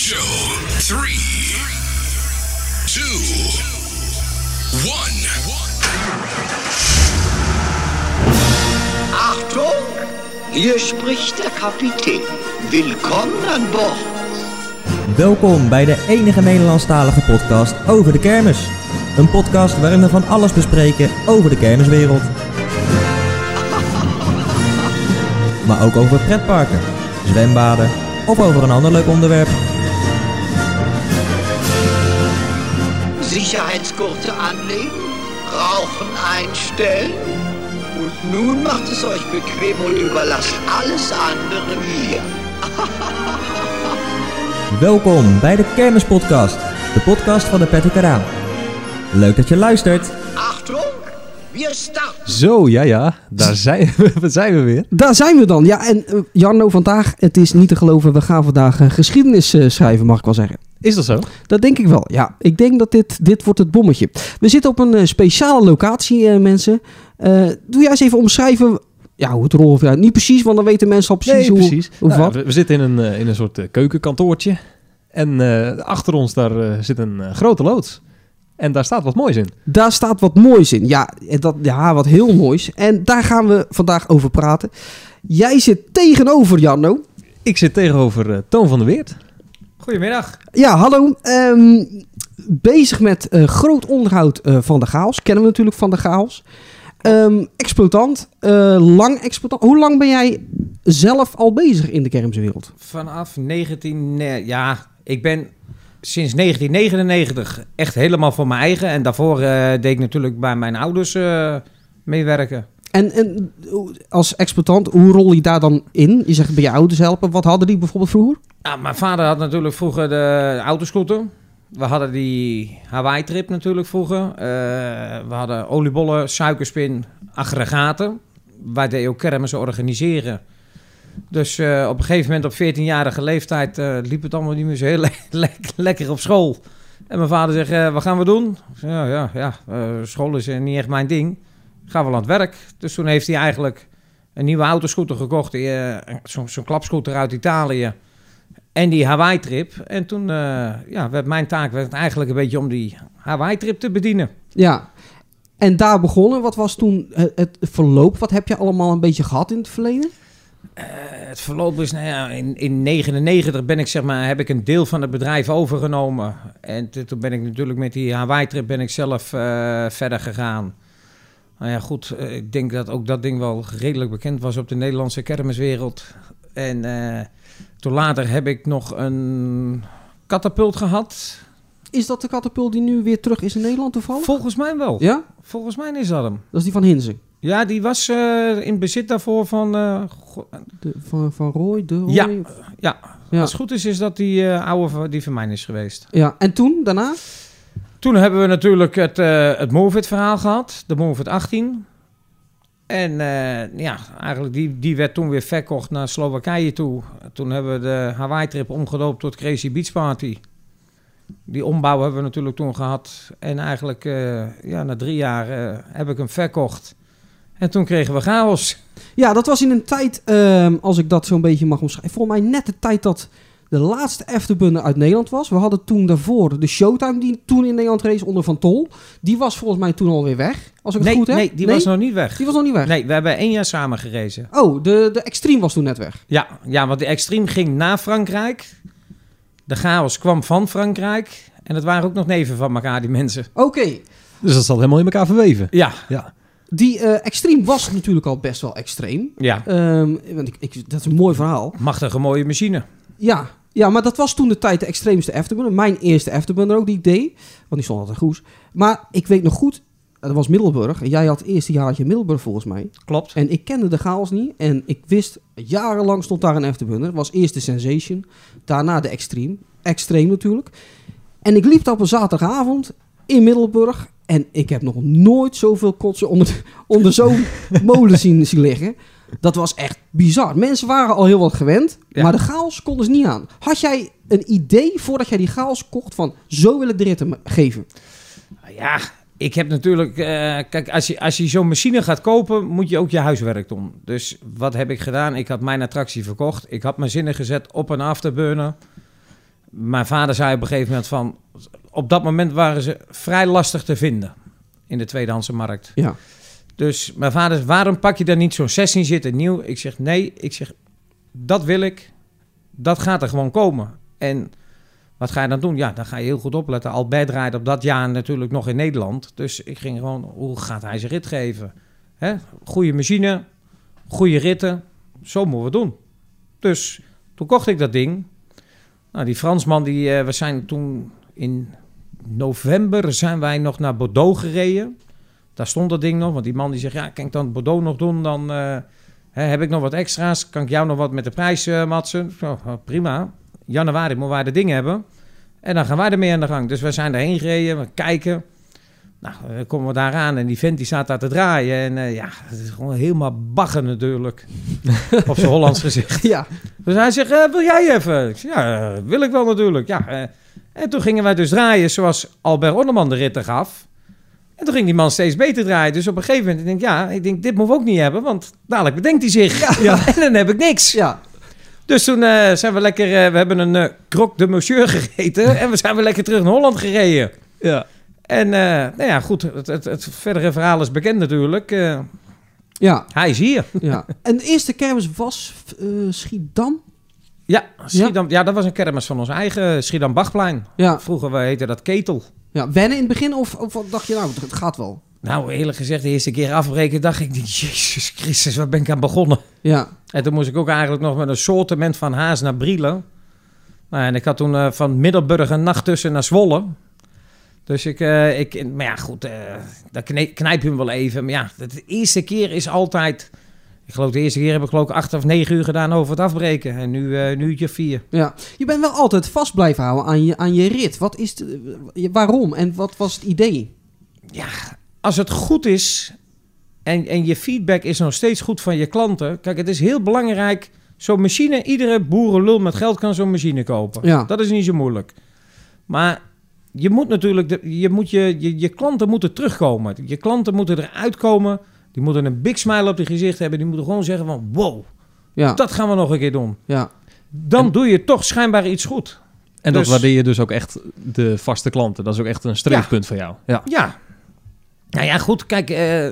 Show 3, 2, 1. Achtung, hier spricht der Kapitän. Willkommen aan boord. Welkom bij de enige Nederlandstalige podcast over de kermis. Een podcast waarin we van alles bespreken over de kermiswereld. Maar ook over pretparken, zwembaden of over een ander leuk onderwerp. Sicherheitsgurte anlegen, Rauchen einstellen. Und nun macht es euch bequem und überlasst alles andere mir. Welkom bij de Kermispodcast, de podcast van de Pet Karaan. Leuk dat je luistert. Achtung, wir starten. Zo, ja, daar zijn we weer. Daar zijn we dan. Ja, en Jarno, vandaag, het is niet te geloven, we gaan vandaag geschiedenis schrijven, mag ik wel zeggen. Is dat zo? Dat denk ik wel, ja. Ik denk dat dit wordt het bommetje. We zitten op een speciale locatie, mensen. Doe jij eens even omschrijven hoe het rolt. Ja, niet precies, want dan weten mensen al precies hoe wat. We zitten in een soort keukenkantoortje. En achter ons daar zit een grote loods. En daar staat wat moois in. Daar staat wat moois in. Ja, wat heel moois. En daar gaan we vandaag over praten. Jij zit tegenover, Jarno. Ik zit tegenover Toon van der Weert. Goedemiddag. Ja, hallo. Bezig met groot onderhoud van de chaos. Kennen we natuurlijk van de chaos. Exploitant. Lang exploitant. Hoe lang ben jij zelf al bezig in de kermiswereld? Vanaf ik ben sinds 1999 echt helemaal voor mijn eigen. En daarvoor deed ik natuurlijk bij mijn ouders meewerken. En als exploitant, hoe rol je daar dan in? Je zegt bij je ouders helpen. Wat hadden die bijvoorbeeld vroeger? Nou, mijn vader had natuurlijk vroeger de autoscooter. We hadden die Hawaii-trip natuurlijk vroeger. We hadden oliebollen, suikerspin, aggregaten. Wij deden ook kermissen organiseren. Dus op een gegeven moment op 14-jarige leeftijd liep het allemaal niet meer zo heel lekker op school. En mijn vader zegt, wat gaan we doen? School is niet echt mijn ding. Gaan we aan het werk. Dus toen heeft hij eigenlijk een nieuwe autoscooter gekocht. Zo'n klapscooter uit Italië. En die Hawaii-trip. En toen werd mijn taak eigenlijk een beetje om die Hawaii-trip te bedienen. Ja. En daar begonnen. Wat was toen het verloop? Wat heb je allemaal een beetje gehad in het verleden? Het verloop is, in 1999 heb ik een deel van het bedrijf overgenomen. En toen ben ik natuurlijk met die Hawaii-trip zelf verder gegaan. Nou ja, goed. Ik denk dat ook dat ding wel redelijk bekend was op de Nederlandse kermiswereld. En toen later heb ik nog een katapult gehad. Is dat de katapult die nu weer terug is in Nederland toevallig? Volgens mij wel. Ja? Volgens mij is dat hem. Dat is die van Hinze? Ja, die was in bezit daarvoor van... van Roy? De Roy? Ja. Als het goed is dat die oude die van mij is geweest. Ja, en toen, daarna? Toen hebben we natuurlijk het Movit verhaal gehad. De Movit 18. En eigenlijk die werd toen weer verkocht naar Slowakije toe. Toen hebben we de Hawaii-trip omgedoopt tot Crazy Beach Party. Die ombouw hebben we natuurlijk toen gehad. En eigenlijk na 3 jaar heb ik hem verkocht. En toen kregen we chaos. Ja, dat was in een tijd, als ik dat zo'n beetje mag omschrijven, volgens mij net de tijd dat de laatste Efterbunner uit Nederland was. We hadden toen daarvoor de Showtime die toen in Nederland race onder Van Tol. Die was volgens mij toen alweer weg, als ik het goed heb. Nee, die was nog niet weg. Die was nog niet weg? Nee, we hebben 1 jaar samen gerezen. Oh, de Extreme was toen net weg? Ja, want de Extreme ging naar Frankrijk. De chaos kwam van Frankrijk. En het waren ook nog neven van elkaar, die mensen. Oké. Dus dat zat helemaal in elkaar verweven. Ja. Die Extreme was natuurlijk al best wel extreem. Ja. Want dat is een mooi verhaal. Machtige mooie machine. Ja, maar dat was toen de tijd de extreemste Efterbunner. Mijn eerste Efterbunner ook die ik deed. Want die stond altijd goed. Maar ik weet nog goed, dat was Middelburg. En jij had het eerste jaartje Middelburg volgens mij. Klopt. En ik kende de chaos niet. En ik wist, jarenlang stond daar een Efterbunner. Was eerst de Sensation. Daarna de Extreme. Extreem natuurlijk. En ik liep daar op een zaterdagavond in Middelburg. En ik heb nog nooit zoveel kotsen onder zo'n molen zien liggen. Dat was echt bizar. Mensen waren al heel wat gewend, maar de chaos konden ze niet aan. Had jij een idee voordat jij die chaos kocht van zo wil ik de ritten geven? Ja, ik heb natuurlijk... kijk, als je zo'n machine gaat kopen, moet je ook je huiswerk doen. Dus wat heb ik gedaan? Ik had mijn attractie verkocht. Ik had mijn zinnen gezet op een afterburner. mijn vader zei op een gegeven moment van... Op dat moment waren ze vrij lastig te vinden in de tweedehandse markt. Ja. Dus mijn vader, waarom pak je dan niet zo'n 16 zitten nieuw? Ik zeg, nee. Ik zeg, dat wil ik. Dat gaat er gewoon komen. En wat ga je dan doen? Ja, dan ga je heel goed opletten. Albert draaide op dat jaar natuurlijk nog in Nederland. Dus ik ging gewoon, hoe gaat hij zijn rit geven? Hè? Goede machine, goede ritten. Zo moeten we het doen. Dus toen kocht ik dat ding. Nou, die Fransman, we zijn toen in november zijn wij nog naar Bordeaux gereden. Daar stond dat ding nog. Want die man die zegt, ja, kan ik dan Bordeaux nog doen? Dan heb ik nog wat extra's. Kan ik jou nog wat met de prijs matsen? Zo, prima. Januari moeten wij dat ding hebben. En dan gaan wij ermee aan de gang. Dus we zijn daarheen gereden, we kijken. Nou, dan komen we daar aan en die vent die staat daar te draaien. En het is gewoon helemaal bagger natuurlijk. Op zijn Hollands gezicht. Ja. Dus hij zegt, wil jij even? Ik zeg, ja, wil ik wel natuurlijk. Ja, en toen gingen wij dus draaien zoals Albert Onneman de ritten gaf. En toen ging die man steeds beter draaien. Dus op een gegeven moment, ik denk, dit moeten we ook niet hebben. Want dadelijk bedenkt hij zich. Ja. En dan heb ik niks. Ja. Dus toen zijn we lekker... we hebben een croque de monsieur gegeten. En we zijn weer lekker terug naar Holland gereden. Ja. En goed, het verdere verhaal is bekend natuurlijk. Ja. Hij is hier. Ja. En de eerste kermis was Schiedam? Ja, Schiedam. Ja, dat was een kermis van ons eigen Schiedam-Bachplein. Ja. Vroeger heette dat Ketel. Ja, wennen in het begin of dacht je, nou, het gaat wel? Nou, eerlijk gezegd, de eerste keer afbreken dacht ik, Jezus Christus, waar ben ik aan begonnen? Ja. En toen moest ik ook eigenlijk nog met een soortement van Haas naar Brielen. Nou, en ik had toen van Middelburg een nacht tussen naar Zwolle. Dus maar ja, goed, dan knijp je hem wel even. Maar ja, de eerste keer is altijd... Ik geloof de eerste keer heb ik 8 of 9 uur gedaan over het afbreken. En nu uurtje 4. Ja, je bent wel altijd vast blijven houden aan je rit. Wat is waarom en wat was het idee? Ja, als het goed is en je feedback is nog steeds goed van je klanten. Kijk, het is heel belangrijk. Zo'n machine, iedere boerenlul met geld kan zo'n machine kopen. Ja. Dat is niet zo moeilijk. Maar je moet natuurlijk, je klanten moeten terugkomen. Je klanten moeten eruit komen. Die moeten een big smile op je gezicht hebben. Die moeten gewoon zeggen van, wow, dat gaan we nog een keer doen. Ja. Dan doe je toch schijnbaar iets goed. En dat waardeer je dus ook echt de vaste klanten. Dat is ook echt een streefpunt van jou. Ja. Nou ja, goed, kijk,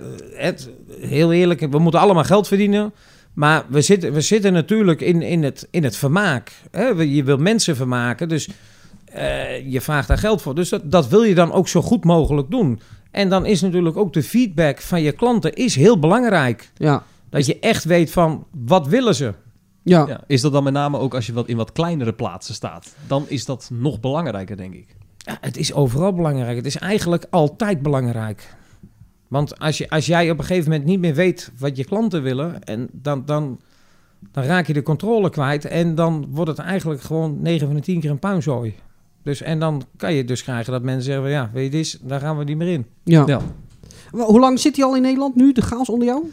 heel eerlijk, we moeten allemaal geld verdienen. Maar we zitten natuurlijk in het vermaak. Hè? Je wil mensen vermaken, dus je vraagt daar geld voor. Dus dat wil je dan ook zo goed mogelijk doen. En dan is natuurlijk ook de feedback van je klanten is heel belangrijk. Ja. Dat je echt weet van, wat willen ze? Ja. Is dat dan met name ook als je in wat kleinere plaatsen staat? Dan is dat nog belangrijker, denk ik. Ja, het is overal belangrijk. Het is eigenlijk altijd belangrijk. Want als jij op een gegeven moment niet meer weet wat je klanten willen... en dan raak je de controle kwijt... en dan wordt het eigenlijk gewoon 9 van de 10 keer een puinzooi. Dus, en dan kan je dus krijgen dat mensen zeggen... ja, weet je dit, daar gaan we niet meer in. Ja. Hoe lang zit hij al in Nederland nu, de chaos onder jou?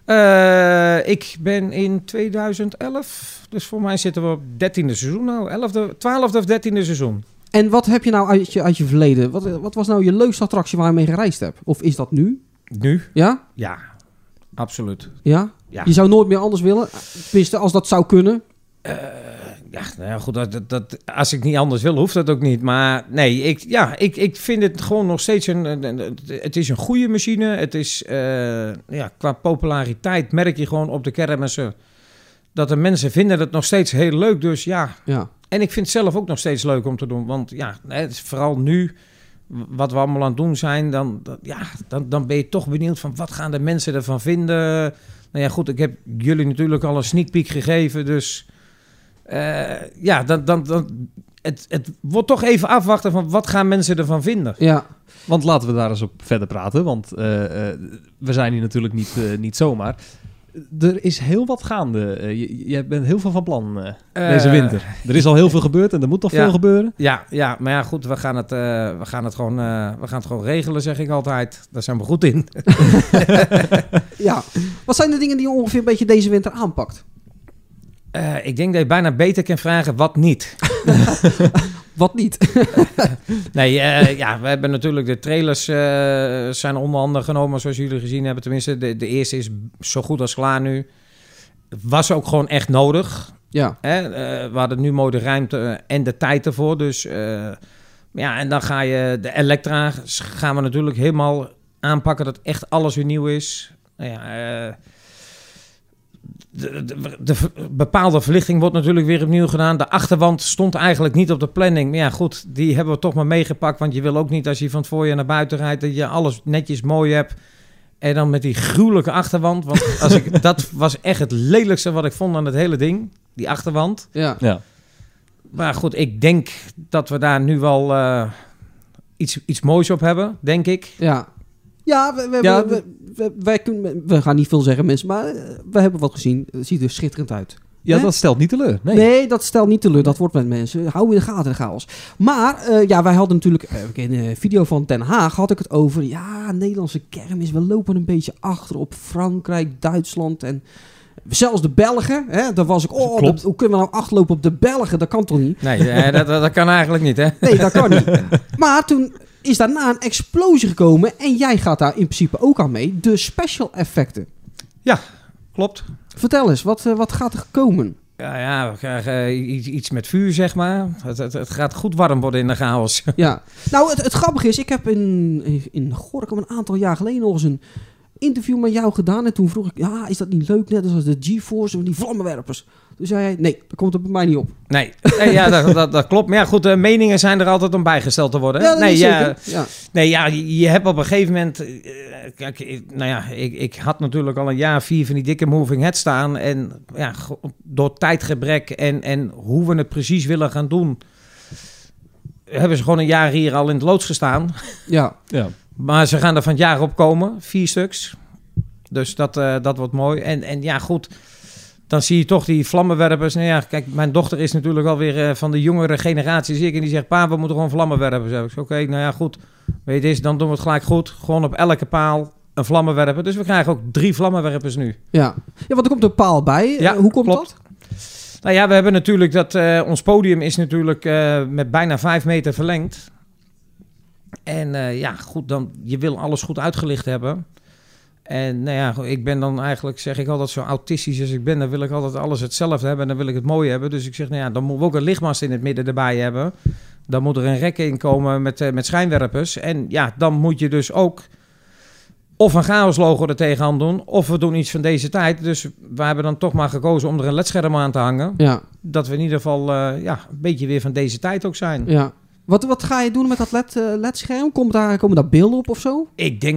Ik ben in 2011... dus voor mij zitten we op 13e seizoen nou. 12e of 13e seizoen. En wat heb je nou uit je verleden? Wat was nou je leukste attractie waar je mee gereisd hebt? Of is dat nu? Nu? Ja? Ja, absoluut. Ja? Ja. Je zou nooit meer anders willen? Tenminste, als dat zou kunnen? Goed, als ik niet anders wil, hoeft dat ook niet. Maar nee, ik vind het gewoon nog steeds het is een goede machine. Het is, qua populariteit merk je gewoon op de kermissen dat de mensen vinden het nog steeds heel leuk. Dus ja. En ik vind het zelf ook nog steeds leuk om te doen. Want ja, het is vooral nu wat we allemaal aan het doen zijn, dan ben je toch benieuwd van wat gaan de mensen ervan vinden. Nou ja, goed, ik heb jullie natuurlijk al een sneak peek gegeven, dus het wordt toch even afwachten van wat gaan mensen ervan vinden. Ja. Want laten we daar eens op verder praten, want we zijn hier natuurlijk niet zomaar. Er is heel wat gaande. Je bent heel veel van plan deze winter. Er is al heel veel gebeurd en er moet nog veel gebeuren. Ja, maar ja, goed, we gaan het gewoon regelen, zeg ik altijd. Daar zijn we goed in. Ja. Wat zijn de dingen die je ongeveer een beetje deze winter aanpakt? Ik denk dat je bijna beter kan vragen wat niet. Wat niet? Nee, we hebben natuurlijk de trailers zijn onder andere genomen, zoals jullie gezien hebben. Tenminste, de eerste is zo goed als klaar nu. Was ook gewoon echt nodig. Ja. We hadden nu mooi de ruimte en de tijd ervoor. Dus en dan ga je de Elektra gaan we natuurlijk helemaal aanpakken dat echt alles weer nieuw is. De bepaalde verlichting wordt natuurlijk weer opnieuw gedaan. De achterwand stond eigenlijk niet op de planning. Maar ja, goed, die hebben we toch maar meegepakt. Want je wil ook niet als je van het voorjaar naar buiten rijdt dat je alles netjes mooi hebt. En dan met die gruwelijke achterwand. Want dat was echt het lelijkste wat ik vond aan het hele ding. Die achterwand. Ja. Maar goed, ik denk dat we daar nu wel iets moois op hebben, denk ik. Ja. Ja, we gaan niet veel zeggen, mensen, maar we hebben wat gezien. Het ziet er schitterend uit. Ja, Hè? dat stelt niet teleur. Nee, dat stelt niet teleur. Dat wordt met mensen. Hou in de gaten de chaos. Maar wij hadden natuurlijk... in de video van Den Haag had ik het over... Ja, Nederlandse kermis. We lopen een beetje achter op Frankrijk, Duitsland en... Zelfs de Belgen, hè, daar was ik... hoe kunnen we nou achterlopen op de Belgen? Dat kan toch niet? Nee, dat kan eigenlijk niet, hè? Nee, dat kan niet. Maar toen is daarna een explosie gekomen... en jij gaat daar in principe ook aan mee. De special effecten. Ja, klopt. Vertel eens, wat gaat er komen? Ja, we krijgen iets met vuur, zeg maar. Het gaat goed warm worden in de chaos. Ja. Nou, het grappige is... Ik heb in Gorinchem een aantal jaar geleden nog eens een... interview met jou gedaan en toen vroeg ik, ja, is dat niet leuk, net als de GeForce of die vlammenwerpers? Toen zei hij, nee, dat komt er bij mij niet op. Nee, dat klopt. Maar ja, goed, de meningen zijn er altijd om bijgesteld te worden. Hè? Ja, dat is zeker. Ja. Je hebt op een gegeven moment... Kijk, ik had natuurlijk al een jaar 4 van die dikke moving heads staan en ja, door tijdgebrek en hoe we het precies willen gaan doen, hebben ze gewoon een jaar hier al in het loods gestaan. Ja. Maar ze gaan er van het jaar op komen, 4 stuks. Dus dat wordt mooi. En ja, goed, dan zie je toch die vlammenwerpers. Nou ja, kijk, mijn dochter is natuurlijk alweer van de jongere generatie. Zie ik, en die zegt, pa, we moeten gewoon vlammenwerpers hebben. Oké, nou ja, goed. Weet je, dan doen we het gelijk goed. Gewoon op elke paal een vlammenwerper. Dus we krijgen ook 3 vlammenwerpers nu. Ja, want er komt een paal bij. Ja, hoe komt klopt. Dat? Nou ja, we hebben natuurlijk dat... ons podium is natuurlijk met bijna 5 meter verlengd. En ja, goed, dan, je wil alles goed uitgelicht hebben. En nou ja, ik ben dan eigenlijk, zeg ik altijd, zo autistisch als ik ben. Dan wil ik altijd alles hetzelfde hebben en dan wil ik het mooi hebben. Dus ik zeg, nou ja, dan moeten we ook een lichtmast in het midden erbij hebben. Dan moet er een rek in komen met schijnwerpers. En ja, dan moet je dus ook of een chaoslogo er tegenaan doen, of we doen iets van deze tijd. Dus we hebben dan toch maar gekozen om er een ledscherm aan te hangen. Ja. Dat we in ieder geval een beetje weer van deze tijd ook zijn. Ja. Wat ga je doen met dat LED-scherm? Komen daar beelden op of zo? Ik denk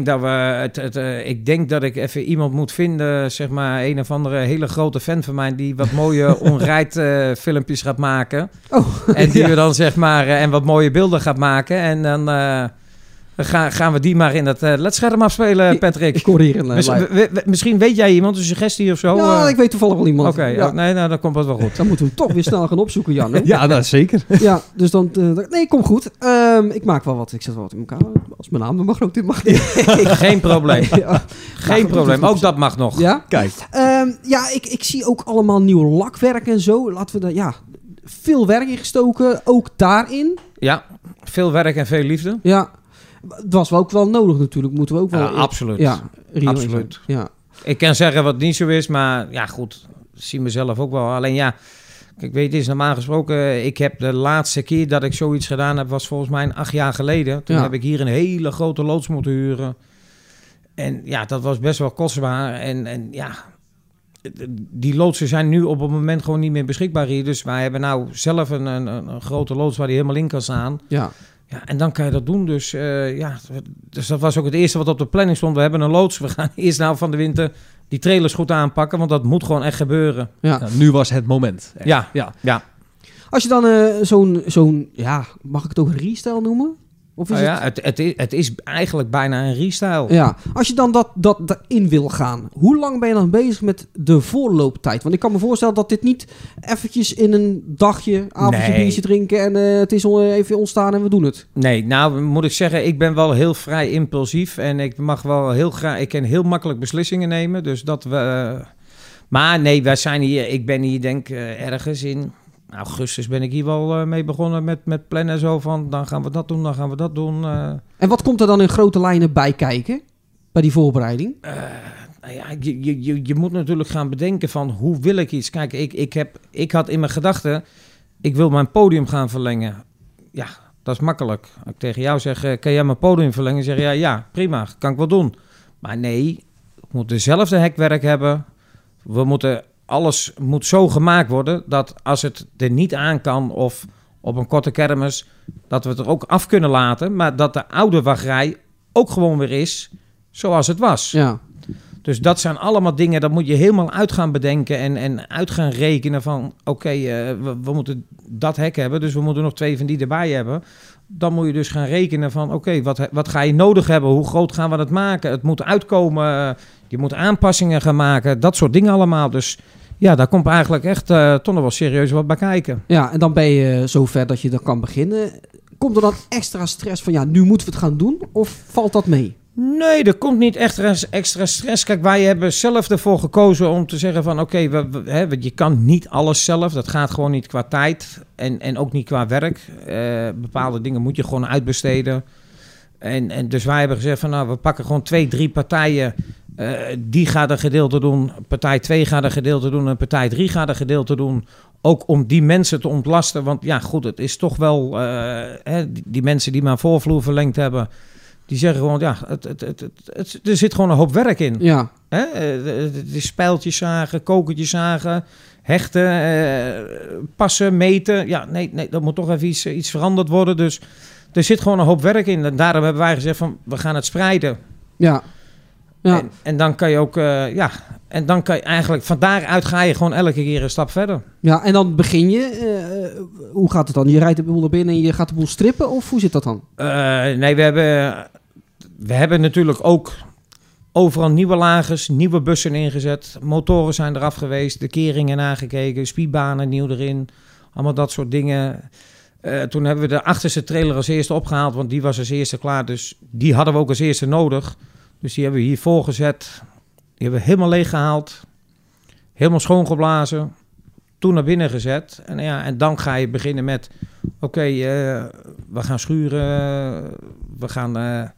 dat ik even iemand moet vinden, zeg maar, een of andere hele grote fan van mij, die wat mooie onrijd filmpjes gaat maken. Oh, en die we dan, zeg maar, en wat mooie beelden gaat maken. En dan gaan we die maar in dat LED-scherm afspelen, Patrick. Ik hoor hier een misschien weet jij iemand, een suggestie of zo? Ja, ik weet toevallig wel iemand. Oké, ja. Nee, nou, dan komt het wel goed. Dan moeten we hem toch weer snel gaan opzoeken, Jan. Hè? Ja, dat zeker. Ja, dus dan... nee, kom goed. Ik maak wel wat. Ik zet wel wat in elkaar. Als mijn naam er mag, ook dit mag niet. Geen probleem. Ja. Geen probleem. Ook dat mag nog. Ja? Kijk. Ik zie ook allemaal nieuw lakwerk en zo. Laten we daar... veel werk in gestoken. Ook daarin. Ja, veel werk en veel liefde. Ja. Het was wel ook wel nodig natuurlijk. Moeten we ook wel... absoluut. Ja, absoluut. Ja. Ik kan zeggen wat niet zo is, maar ja goed, zie mezelf ook wel. Alleen ja, kijk, weet je, is normaal gesproken, ik heb de laatste keer dat ik zoiets gedaan heb, was volgens mij 8 jaar geleden. Toen heb ik hier een hele grote loods moeten huren. En ja, dat was best wel kostbaar. En ja, die loodsen zijn nu op het moment gewoon niet meer beschikbaar hier. Dus wij hebben nou zelf een grote loods waar die helemaal in kan staan. Ja. Ja, en dan kan je dat doen. Dus dus dat was ook het eerste wat op de planning stond. We hebben een loods. We gaan eerst nou van de winter die trailers goed aanpakken. Want dat moet gewoon echt gebeuren. Ja. Nou, nu was het moment. Ja. Als je dan zo'n mag ik het ook een restyle noemen? Of is het is eigenlijk bijna een restyle. Ja, als je dan dat in wil gaan, hoe lang ben je dan bezig met de voorlooptijd? Want ik kan me voorstellen dat dit niet eventjes in een dagje, avondje biertje drinken en het is even ontstaan en we doen het. Nee, nou moet ik zeggen, ik ben wel heel vrij impulsief en ik mag wel heel graag, ik kan heel makkelijk beslissingen nemen. Dus dat we... Maar nee, wij zijn hier, ik ben hier denk ergens in... augustus ben ik hier wel mee begonnen met plannen en zo van... dan gaan we dat doen, dan gaan we dat doen. En wat komt er dan in grote lijnen bij kijken? Bij die voorbereiding? Ja, je moet natuurlijk gaan bedenken van hoe wil ik iets. Kijk, ik had in mijn gedachten, ik wil mijn podium gaan verlengen. Ja, dat is makkelijk. Als ik tegen jou zeg, kan jij mijn podium verlengen? Zeg je, ja, prima, kan ik wel doen. Maar nee, we moeten dezelfde hekwerk hebben. Alles moet zo gemaakt worden dat als het er niet aan kan of op een korte kermis, dat we het er ook af kunnen laten. Maar dat de oude wachtrij ook gewoon weer is zoals het was. Ja. Dus dat zijn allemaal dingen, dat moet je helemaal uit gaan bedenken en uit gaan rekenen van oké, we moeten dat hek hebben, dus we moeten nog 2 van die erbij hebben. Dan moet je dus gaan rekenen van oké, wat ga je nodig hebben? Hoe groot gaan we dat maken? Het moet uitkomen, je moet aanpassingen gaan maken, dat soort dingen allemaal. Dus ja, daar komt eigenlijk echt toch nog wel serieus wat bij kijken. Ja, en dan ben je zover dat je dan kan beginnen. Komt er dan extra stress van, ja, nu moeten we het gaan doen? Of valt dat mee? Nee, er komt niet extra stress. Kijk, wij hebben zelf ervoor gekozen om te zeggen van oké, je kan niet alles zelf. Dat gaat gewoon niet qua tijd en ook niet qua werk. Bepaalde dingen moet je gewoon uitbesteden. En dus wij hebben gezegd van nou, we pakken gewoon 2-3 partijen. Die gaat een gedeelte doen. Partij 2 gaat een gedeelte doen. En partij 3 gaat een gedeelte doen. Ook om die mensen te ontlasten. Want ja, goed, het is toch wel die mensen die maar voorvloer verlengd hebben. Die zeggen gewoon, ja, er zit gewoon een hoop werk in. Ja. De spijltjes zagen, kokertjes zagen, hechten, passen, meten. Ja, nee, dat moet toch even iets veranderd worden. Dus er zit gewoon een hoop werk in. En daarom hebben wij gezegd van, we gaan het spreiden. Ja. Ja. En dan kan je ook, en dan kan je eigenlijk, van daaruit ga je gewoon elke keer een stap verder. Ja, en dan begin je, hoe gaat het dan? Je rijdt de boel naar binnen en je gaat de boel strippen, of hoe zit dat dan? Nee, we hebben natuurlijk ook overal nieuwe lagers, nieuwe bussen ingezet. Motoren zijn eraf geweest, de keringen nagekeken, speedbanen nieuw erin. Allemaal dat soort dingen. Toen hebben we de achterste trailer als eerste opgehaald, want die was als eerste klaar. Dus die hadden we ook als eerste nodig. Dus die hebben we hiervoor gezet. Die hebben we helemaal leeg gehaald. Helemaal schoongeblazen. Toen naar binnen gezet. En dan ga je beginnen met oké, we gaan schuren. We gaan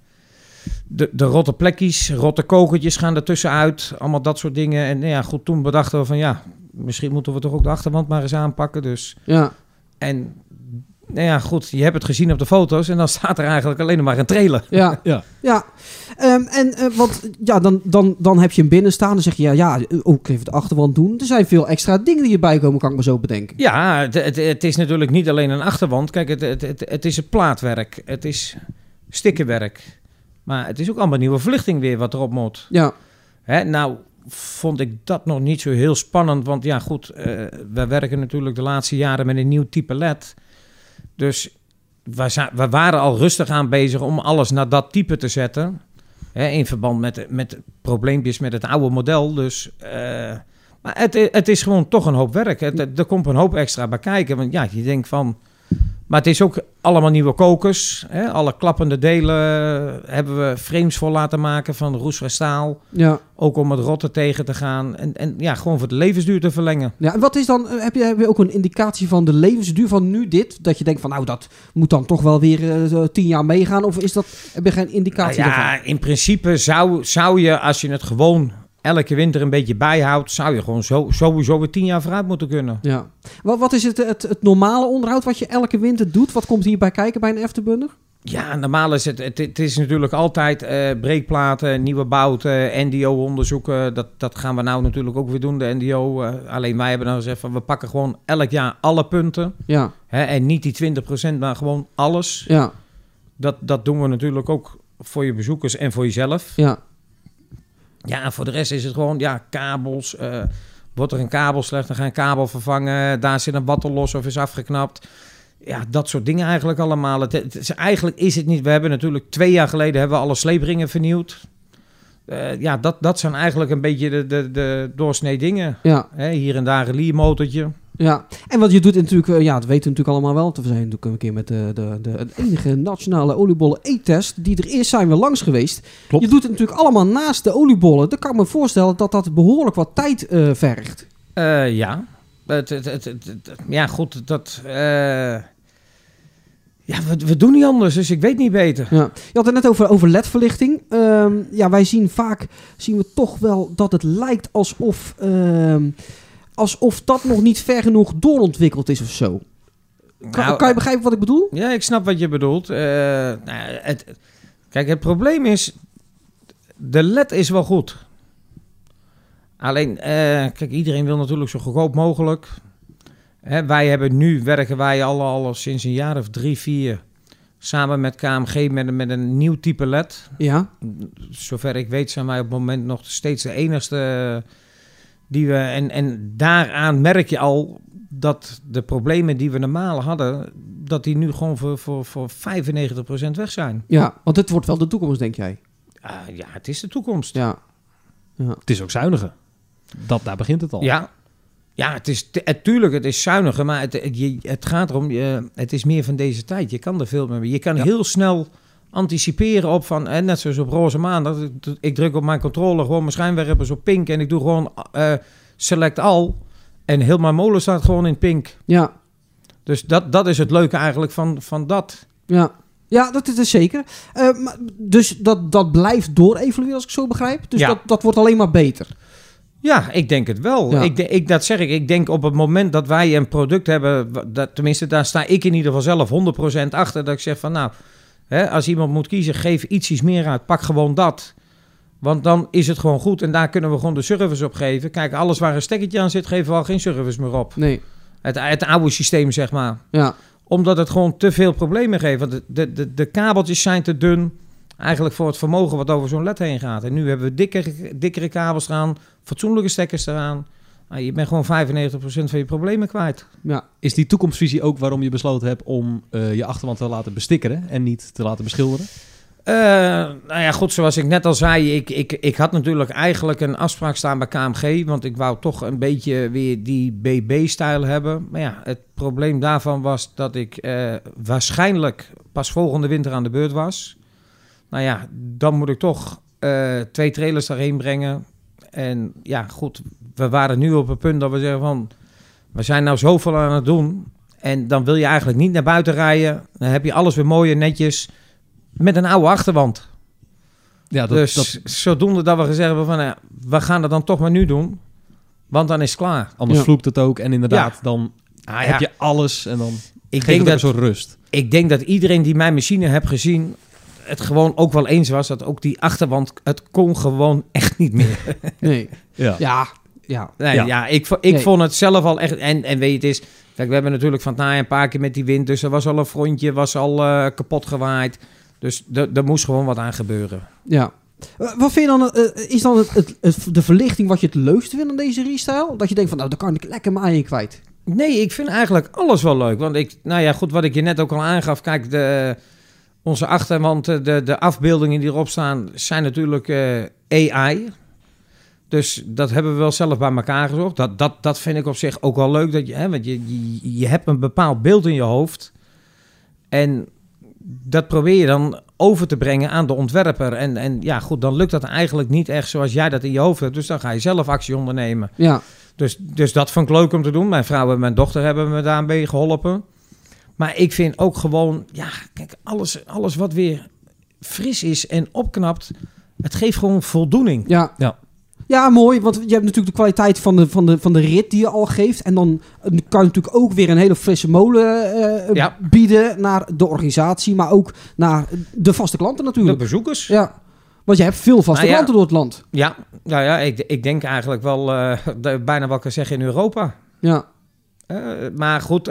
de rotte plekjes, rotte kokertjes gaan ertussen uit. Allemaal dat soort dingen. En ja, goed, toen bedachten we van ja, misschien moeten we toch ook de achterwand maar eens aanpakken. Dus. Ja. En nou ja, goed, je hebt het gezien op de foto's en dan staat er eigenlijk alleen maar een trailer. Ja. Want ja, dan heb je hem binnen staan. Dan zeg je, ook even de achterwand doen. Er zijn veel extra dingen die erbij komen, kan ik me zo bedenken. Ja, het is natuurlijk niet alleen een achterwand. Kijk, het is het plaatwerk. Het is stickerwerk. Maar het is ook allemaal nieuwe verlichting weer wat erop moet. Ja. Nou, vond ik dat nog niet zo heel spannend. Want ja, goed, we werken natuurlijk de laatste jaren met een nieuw type LED. Dus we waren al rustig aan bezig om alles naar dat type te zetten. In verband met probleempjes met het oude model. Dus, maar het is gewoon toch een hoop werk. Er komt een hoop extra bij kijken. Want ja, je denkt van... Maar het is ook allemaal nieuwe kokers. Alle klappende delen hebben we frames voor laten maken van roestvrij staal. Ja. Ook om het rotten tegen te gaan. En ja, gewoon voor de levensduur te verlengen. Ja, en wat is dan, heb je ook een indicatie van de levensduur van nu dit? Dat je denkt van nou, dat moet dan toch wel weer 10 jaar meegaan? Of heb je geen indicatie daarvan? Ja, in principe zou je, als je het gewoon elke winter een beetje bijhoudt, zou je gewoon sowieso weer 10 jaar vooruit moeten kunnen. Ja. Wat is het normale onderhoud wat je elke winter doet? Wat komt hierbij kijken bij een Efterbunner? Ja, normaal is het is natuurlijk altijd breekplaten, nieuwe bouten, NDO-onderzoeken. Dat gaan we nou natuurlijk ook weer doen, de NDO. Alleen wij hebben dan gezegd van we pakken gewoon elk jaar alle punten. Ja. En niet die 20%, maar gewoon alles. Ja. Dat doen we natuurlijk ook voor je bezoekers en voor jezelf. Ja. Ja, en voor de rest is het gewoon, ja, kabels. Wordt er een kabel slecht, dan ga je een kabel vervangen. Daar zit een wattel los of is afgeknapt. Ja, dat soort dingen eigenlijk allemaal. Eigenlijk is het niet... We hebben natuurlijk 2 jaar geleden hebben we alle sleepringen vernieuwd. Dat zijn eigenlijk een beetje de doorsnee dingen. Ja. Hier en daar een liermotortje. Ja, en wat je doet natuurlijk, dat weten we natuurlijk allemaal wel. We zijn natuurlijk een keer met de enige nationale oliebollen eettest die er is, zijn we langs geweest. Klopt. Je doet het natuurlijk allemaal naast de oliebollen. Dan kan ik me voorstellen dat behoorlijk wat tijd vergt. Ja. Ja, goed, Ja, we doen niet anders, dus ik weet niet beter. Ja. Je had het net over LED-verlichting. Wij zien vaak toch wel dat het lijkt alsof dat nog niet ver genoeg doorontwikkeld is of zo. Kan je begrijpen wat ik bedoel? Ja, ik snap wat je bedoelt. Kijk, het probleem is, de LED is wel goed. Alleen, kijk, iedereen wil natuurlijk zo goedkoop mogelijk. Werken wij al sinds een jaar of 3, 4 samen met KMG met een nieuw type LED. Ja. Zover ik weet zijn wij op het moment nog steeds de enigste die we... En daaraan merk je al dat de problemen die we normaal hadden, dat die nu gewoon voor 95% weg zijn. Ja, want het wordt wel de toekomst, denk jij? Ja, het is de toekomst. Ja. Het is ook zuiniger. Daar begint het al. Ja, tuurlijk, het is zuiniger, maar het gaat erom, het is meer van deze tijd. Je kan er veel mee. Je kan heel snel anticiperen op van, net zoals op roze maandag, ik druk op mijn controller gewoon mijn schijnwerpers op pink en ik doe gewoon select all en heel mijn molen staat gewoon in pink. Ja. Dus dat is het leuke eigenlijk van dat. Ja. Ja, dat is zeker. Dus dat blijft doorevalueren als ik zo begrijp. Dus dat wordt alleen maar beter. Ja, ik denk het wel. Ja. Ik denk op het moment dat wij een product hebben, tenminste daar sta ik in ieder geval zelf 100% achter, dat ik zeg van als iemand moet kiezen, geef iets meer uit, pak gewoon dat. Want dan is het gewoon goed en daar kunnen we gewoon de service op geven. Kijk, alles waar een stekkertje aan zit, geven we al geen service meer op. Nee. Het oude systeem, zeg maar. Ja. Omdat het gewoon te veel problemen geeft. Want de kabeltjes zijn te dun. Eigenlijk voor het vermogen wat over zo'n LED heen gaat. En nu hebben we dikkere kabels eraan. Fatsoenlijke stekkers eraan. Je bent gewoon 95% van je problemen kwijt. Ja. Is die toekomstvisie ook waarom je besloten hebt om je achterwand te laten bestikkeren en niet te laten beschilderen? Goed, zoals ik net al zei, ik had natuurlijk eigenlijk een afspraak staan bij KMG, want ik wou toch een beetje weer die BB-stijl hebben. Maar ja, het probleem daarvan was dat ik waarschijnlijk pas volgende winter aan de beurt was. Nou ja, dan moet ik toch 2 trailers daarheen brengen. En ja, goed, we waren nu op het punt dat we zeggen van, we zijn nou zoveel aan het doen. En dan wil je eigenlijk niet naar buiten rijden. Dan heb je alles weer mooi en netjes met een oude achterwand. Ja, zodoende dat we gezegd hebben van, we gaan het dan toch maar nu doen. Want dan is het klaar. Anders vloekt het ook. En inderdaad, dan heb je alles en dan geeft het ook een soort rust. Ik denk dat iedereen die mijn machine heeft gezien, het gewoon ook wel eens was dat ook die achterwand, het kon gewoon echt niet meer. Nee. Ik vond het zelf al echt. En weet je, het is. Kijk, we hebben natuurlijk van het najaar een paar keer met die wind. Dus er was al een frontje, was al kapot gewaaid. Dus er moest gewoon wat aan gebeuren. Ja. Wat vind je dan, is dan de verlichting wat je het leukste vindt aan deze restyle? Dat je denkt van, nou, daar kan ik lekker mijn ei in kwijt. Nee, ik vind eigenlijk alles wel leuk. Want wat ik je net ook al aangaf. Kijk, onze achterwand, de afbeeldingen die erop staan, zijn natuurlijk AI. Dus dat hebben we wel zelf bij elkaar gezocht. Dat vind ik op zich ook wel leuk. Dat want je hebt een bepaald beeld in je hoofd. En dat probeer je dan over te brengen aan de ontwerper. En ja, goed, dan lukt dat eigenlijk niet echt zoals jij dat in je hoofd hebt. Dus dan ga je zelf actie ondernemen. Ja. Dus dat vond ik leuk om te doen. Mijn vrouw en mijn dochter hebben me daarbij geholpen. Maar ik vind ook gewoon, kijk, alles wat weer fris is en opknapt, het geeft gewoon voldoening. Ja. Ja, mooi, want je hebt natuurlijk de kwaliteit van de rit die je al geeft. En dan kan je natuurlijk ook weer een hele frisse molen bieden naar de organisatie, maar ook naar de vaste klanten natuurlijk. De bezoekers. Ja, want je hebt veel vaste klanten door het land. Ja, ik denk eigenlijk wel bijna wat ik kan zeggen in Europa. Ja. Maar goed,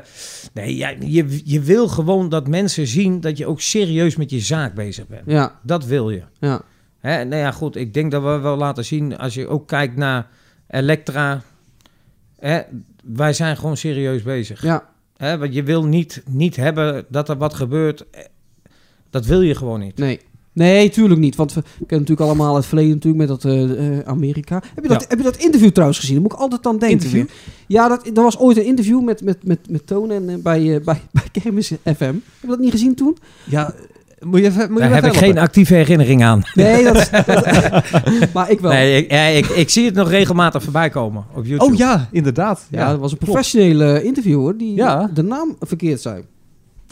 je wil gewoon dat mensen zien dat je ook serieus met je zaak bezig bent. Ja. Dat wil je. Ja. Goed, ik denk dat we wel laten zien, als je ook kijkt naar Elektra, wij zijn gewoon serieus bezig. Ja. Want je wil niet hebben dat er wat gebeurt, dat wil je gewoon niet. Nee, tuurlijk niet. Want we kennen natuurlijk allemaal het verleden natuurlijk met dat Amerika. Heb je dat interview trouwens gezien? Daar moet ik altijd aan denken. Interview? Ja, er was ooit een interview met Toon en bij Kermis FM. Heb je dat niet gezien toen? Ja, moet je Daar heb ik geen actieve herinnering aan. Nee, maar ik wel. Nee, ik zie het nog regelmatig voorbij komen op YouTube. Oh ja, inderdaad. Ja, dat was een professionele interviewer die de naam verkeerd zei.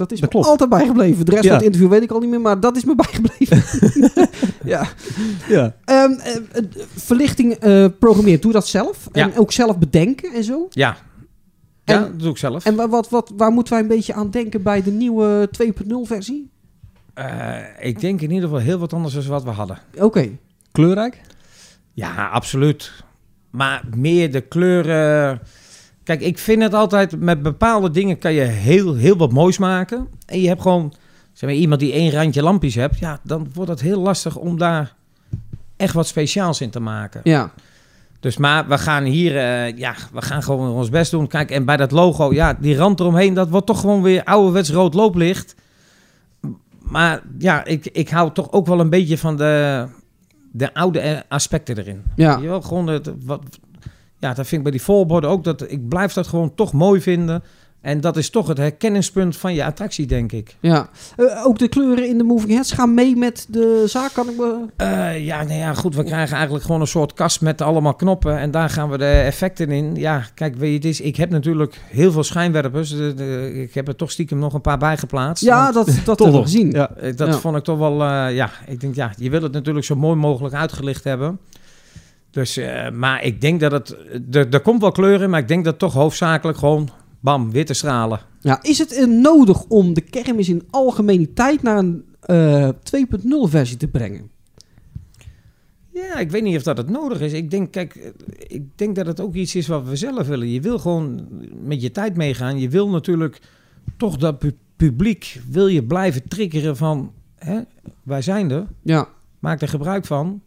Dat is Dat me klopt. altijd bijgebleven. De rest Ja. van het interview weet ik al niet meer, maar dat is me bijgebleven. Ja. Ja. Verlichting programmeren, doe je dat zelf? Ja. En ook zelf bedenken en zo? Ja, En- dat doe ik zelf. En waar moeten wij een beetje aan denken bij de nieuwe 2.0 versie? Ik denk in ieder geval heel wat anders dan wat we hadden. Oké. Kleurrijk? Ja, absoluut. Maar meer de kleuren... Kijk, ik vind het altijd... Met bepaalde dingen kan je heel wat moois maken. En je hebt gewoon... Zeg maar, iemand die 1 randje lampjes hebt... Ja, dan wordt het heel lastig om daar echt wat speciaals in te maken. Ja. Dus maar we gaan hier... we gaan gewoon ons best doen. Kijk, en bij dat logo... Ja, die rand eromheen... Dat wordt toch gewoon weer ouderwets rood looplicht. Maar ja, ik hou toch ook wel een beetje van de oude aspecten erin. Ja. Je wel gewoon dat vind ik bij die voorborden ook. Ik blijf dat gewoon toch mooi vinden. En dat is toch het herkenningspunt van je attractie, denk ik. Ja. Ook de kleuren in de Moving Heads gaan mee met de zaak, kan ik me... Goed. We krijgen eigenlijk gewoon een soort kast met allemaal knoppen. En daar gaan we de effecten in. Ja, kijk, weet je, ik heb natuurlijk heel veel schijnwerpers. Ik heb er toch stiekem nog een paar bijgeplaatst. Ja, Want dat hebben we gezien. Ja. dat vond ik toch wel... ik denk, je wil het natuurlijk zo mooi mogelijk uitgelicht hebben. Dus, maar ik denk dat het... Er komt wel kleuren, maar ik denk dat toch hoofdzakelijk gewoon... Bam, witte stralen. Ja, is het nodig om de kermis in algemeniteit naar een 2.0 versie te brengen? Ja, ik weet niet of dat het nodig is. Ik denk dat het ook iets is wat we zelf willen. Je wil gewoon met je tijd meegaan. Je wil natuurlijk toch dat publiek... wil je blijven triggeren van... wij zijn er. Ja. Maak er gebruik van.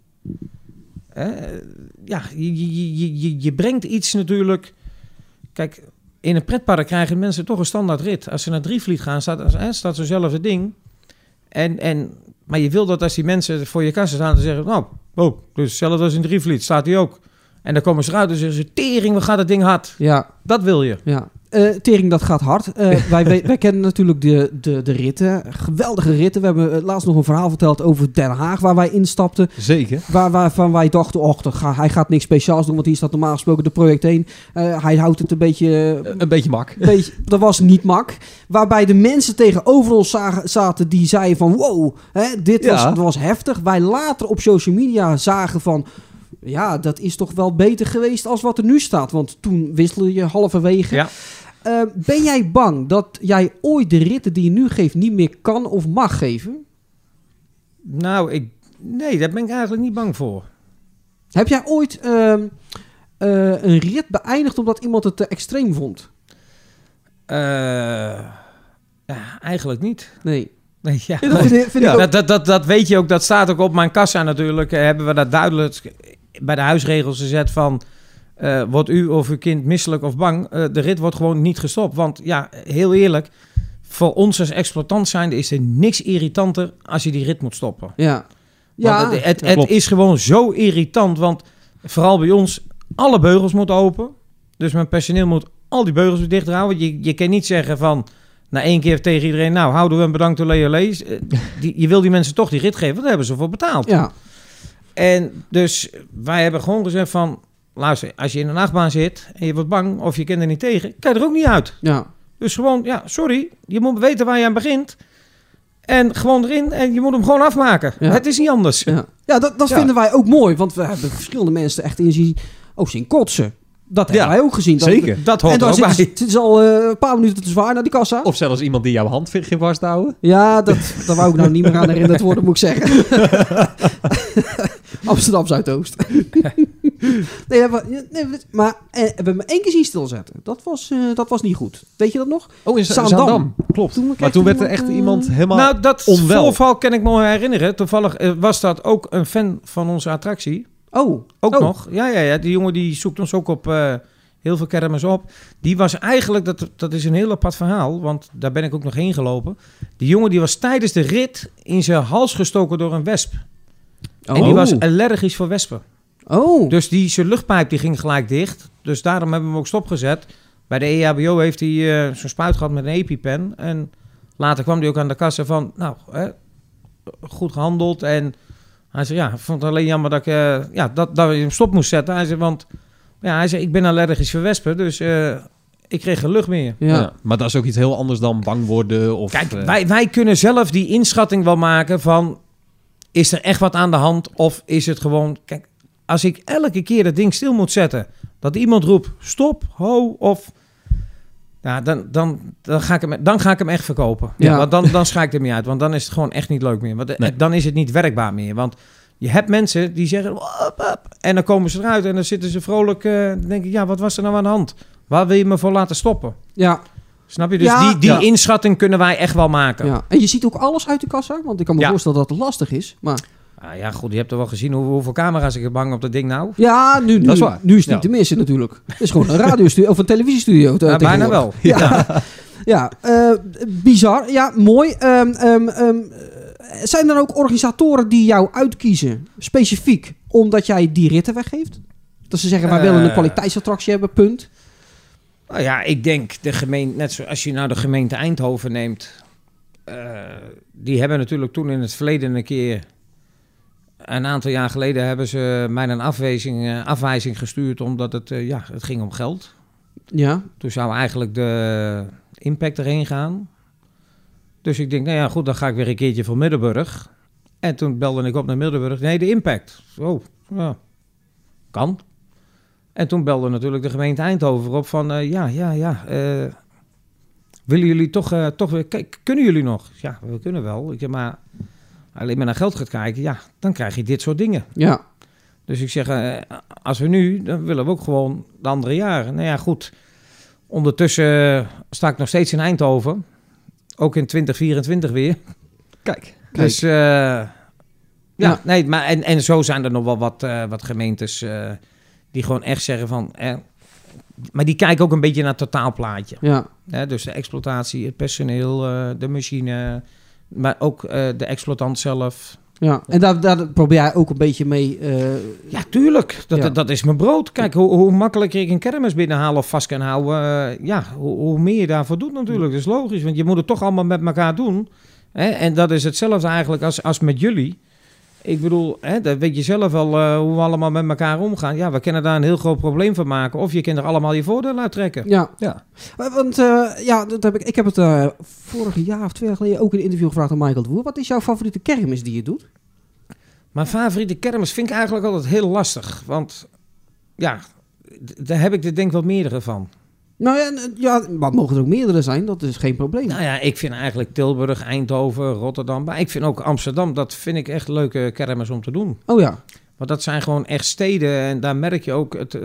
Je brengt iets natuurlijk... Kijk, in een pretpark krijgen mensen toch een standaard rit. Als ze naar Drievliet gaan, staat zo'nzelfde ding. Maar je wil dat als die mensen voor je kassa staan... te zeggen, nou, dus hetzelfde als in Drievliet, staat die ook. En dan komen ze eruit en zeggen ze... tering, wat gaat het ding hard? Ja. Dat wil je. Ja. Tering, dat gaat hard. Wij kennen natuurlijk de ritten. Geweldige ritten. We hebben laatst nog een verhaal verteld over Den Haag... waar wij instapten. Zeker. Waarvan wij dachten, hij gaat niks speciaals doen... want hier staat normaal gesproken de project 1. Hij houdt het een beetje mak. Dat was niet mak. Waarbij de mensen tegenover ons zaten... die zeiden van, wow, dit was heftig. Wij later op social media zagen van... ja, dat is toch wel beter geweest als wat er nu staat. Want toen wisselde je halverwege. Ja. Ben jij bang dat jij ooit de ritten die je nu geeft... niet meer kan of mag geven? Nou, nee, daar ben ik eigenlijk niet bang voor. Heb jij ooit een rit beëindigd omdat iemand het te extreem vond? Eigenlijk niet. Nee. Nee, ja. Ja, dat vind ik ook. Dat weet je ook, dat staat ook op mijn kassa natuurlijk. Hebben we dat duidelijk bij de huisregels gezet van... wordt u of uw kind misselijk of bang? De rit wordt gewoon niet gestopt. Want ja, heel eerlijk... voor ons als exploitant zijnde is er niks irritanter... als je die rit moet stoppen. Ja. Want het is gewoon zo irritant. Want vooral bij ons... alle beugels moeten open. Dus mijn personeel moet al die beugels weer dicht houden. Je kan niet zeggen van... na 1 keer tegen iedereen... nou, houden we en bedankt de Leolees. Je wil die mensen toch die rit geven... want daar hebben ze voor betaald. Ja. En dus wij hebben gewoon gezegd van... luister, als je in een achtbaan zit... en je wordt bang of je kent er niet tegen... kan je er ook niet uit. Ja. Dus gewoon, sorry... je moet weten waar je aan begint... en gewoon erin en je moet hem gewoon afmaken. Ja. Het is niet anders. Ja, dat vinden wij ook mooi. Want we hebben verschillende mensen echt zien kotsen. Dat hebben wij ook gezien. Zeker. Dat hoort er ook bij. Het is al een paar minuten te zwaar naar die kassa. Of zelfs iemand die jouw hand ging vasthouden. Ja, daar wou ik nou niet meer aan herinnerd worden, moet ik zeggen. Amsterdam Zuidoost. Maar we hebben me 1 keer zien stilzetten. Dat was niet goed. Weet je dat nog? Oh, in Zaandam. Zaandam. Klopt. Maar toen werd er echt iemand helemaal Nou, dat onwel. voorval kan ik me herinneren. Toevallig was dat ook een fan van onze attractie. Ook nog. Ja. Die jongen die zoekt ons ook op heel veel kermis op. Die was eigenlijk, dat is een heel apart verhaal, want daar ben ik ook nog heen gelopen. Die jongen die was tijdens de rit in zijn hals gestoken door een wesp. En die was allergisch voor wespen. Dus zijn luchtpijp die ging gelijk dicht. Dus daarom hebben we hem ook stopgezet. Bij de EHBO heeft hij zo'n spuit gehad met een EpiPen. En later kwam hij ook aan de kassa van, goed gehandeld. En hij zei, ik vond het alleen jammer dat dat je hem stop moest zetten. Hij zei, ik ben allergisch voor wespen. Dus Ik kreeg geen lucht meer. Ja. Ja, maar dat is ook iets heel anders dan bang worden. Of, Kijk, wij kunnen zelf die inschatting wel maken van... Is er echt wat aan de hand? Of is het gewoon... Kijk, als ik elke keer dat ding stil moet zetten... Dat iemand roept, stop, ho, of... Ja, dan ga ik hem echt verkopen. Ja. Want dan schaak ik er niet uit. Want dan is het gewoon echt niet leuk meer. Want Nee. dan is het niet werkbaar meer. Want je hebt mensen die zeggen... En dan komen ze eruit en dan zitten ze vrolijk... Dan denk ik, ja, wat was er nou aan de hand? Waar wil je me voor laten stoppen? Ja. Snap je? Dus Ja. die Ja. inschatting kunnen wij echt wel maken. Ja. En je ziet ook alles uit de kassa, want ik kan me Ja. voorstellen dat het lastig is. Maar Ah, ja, goed, je hebt er wel gezien hoeveel camera's ik heb hangen op dat ding nou. ja, nu Dat is waar. nu is het niet Ja. te missen natuurlijk. Het is gewoon een radiostudio of een televisiestudio. Ja, bijna tegenwoordig. wel. Ja, bizar. Ja, mooi. Zijn er ook organisatoren die jou uitkiezen, specifiek, omdat jij die ritten weggeeft? Dat ze zeggen, wij willen een kwaliteitsattractie hebben, punt. Nou ja, ik denk de gemeente, net zoals je nou de gemeente Eindhoven neemt, die hebben natuurlijk toen in het verleden een keer, een aantal jaar geleden, hebben ze mij een afwijzing gestuurd omdat het ging om geld. Ja, Toen zou eigenlijk de impact erheen gaan. Dus ik denk, nou ja, goed, dan ga ik weer een keertje voor Middelburg. En toen belde ik op naar Middelburg. Nee, de impact. Oh, ja, kan. En toen belde natuurlijk de gemeente Eindhoven op van, willen jullie toch weer, kunnen jullie nog? Ja, we kunnen wel. Ik zeg, maar alleen maar naar geld gaat kijken, ja, dan krijg je dit soort dingen. ja, Dus ik zeg, als we nu, dan willen we ook gewoon de andere jaren. Nou ja, goed. Ondertussen sta ik nog steeds in Eindhoven. Ook in 2024 weer. Kijk. Dus Ja. nee, maar en zo zijn er nog wel wat gemeentes die gewoon echt zeggen van... maar die kijken ook een beetje naar het totaalplaatje. ja. Dus de exploitatie, het personeel, de machine, maar ook de exploitant zelf... Ja, en daar probeer jij ook een beetje mee... Ja, tuurlijk. Ja. Dat is mijn brood. Kijk, hoe makkelijker ik een kermis binnenhalen of vast kan houden... hoe meer je daarvoor doet natuurlijk. Dat is logisch, want je moet het toch allemaal met elkaar doen. Hè? En dat is hetzelfde eigenlijk als met jullie. Ik bedoel, dat weet je zelf wel hoe we allemaal met elkaar omgaan. Ja, we kunnen daar een heel groot probleem van maken. Of je kunt er allemaal je voordeel uit trekken. Ja, Ja. want dat heb ik heb het vorig jaar of 2 jaar geleden ook in een interview gevraagd aan Michael de Boer. Wat is jouw favoriete kermis die je doet? Mijn favoriete kermis vind ik eigenlijk altijd heel lastig. Want ja, daar heb ik er denk ik wel meerdere van. Nou ja, maar mogen er ook meerdere zijn, dat is geen probleem. Nou ja, ik vind eigenlijk Tilburg, Eindhoven, Rotterdam. Maar ik vind ook Amsterdam, dat vind ik echt leuke kermis om te doen. Oh ja, Want dat zijn gewoon echt steden en daar merk je ook het...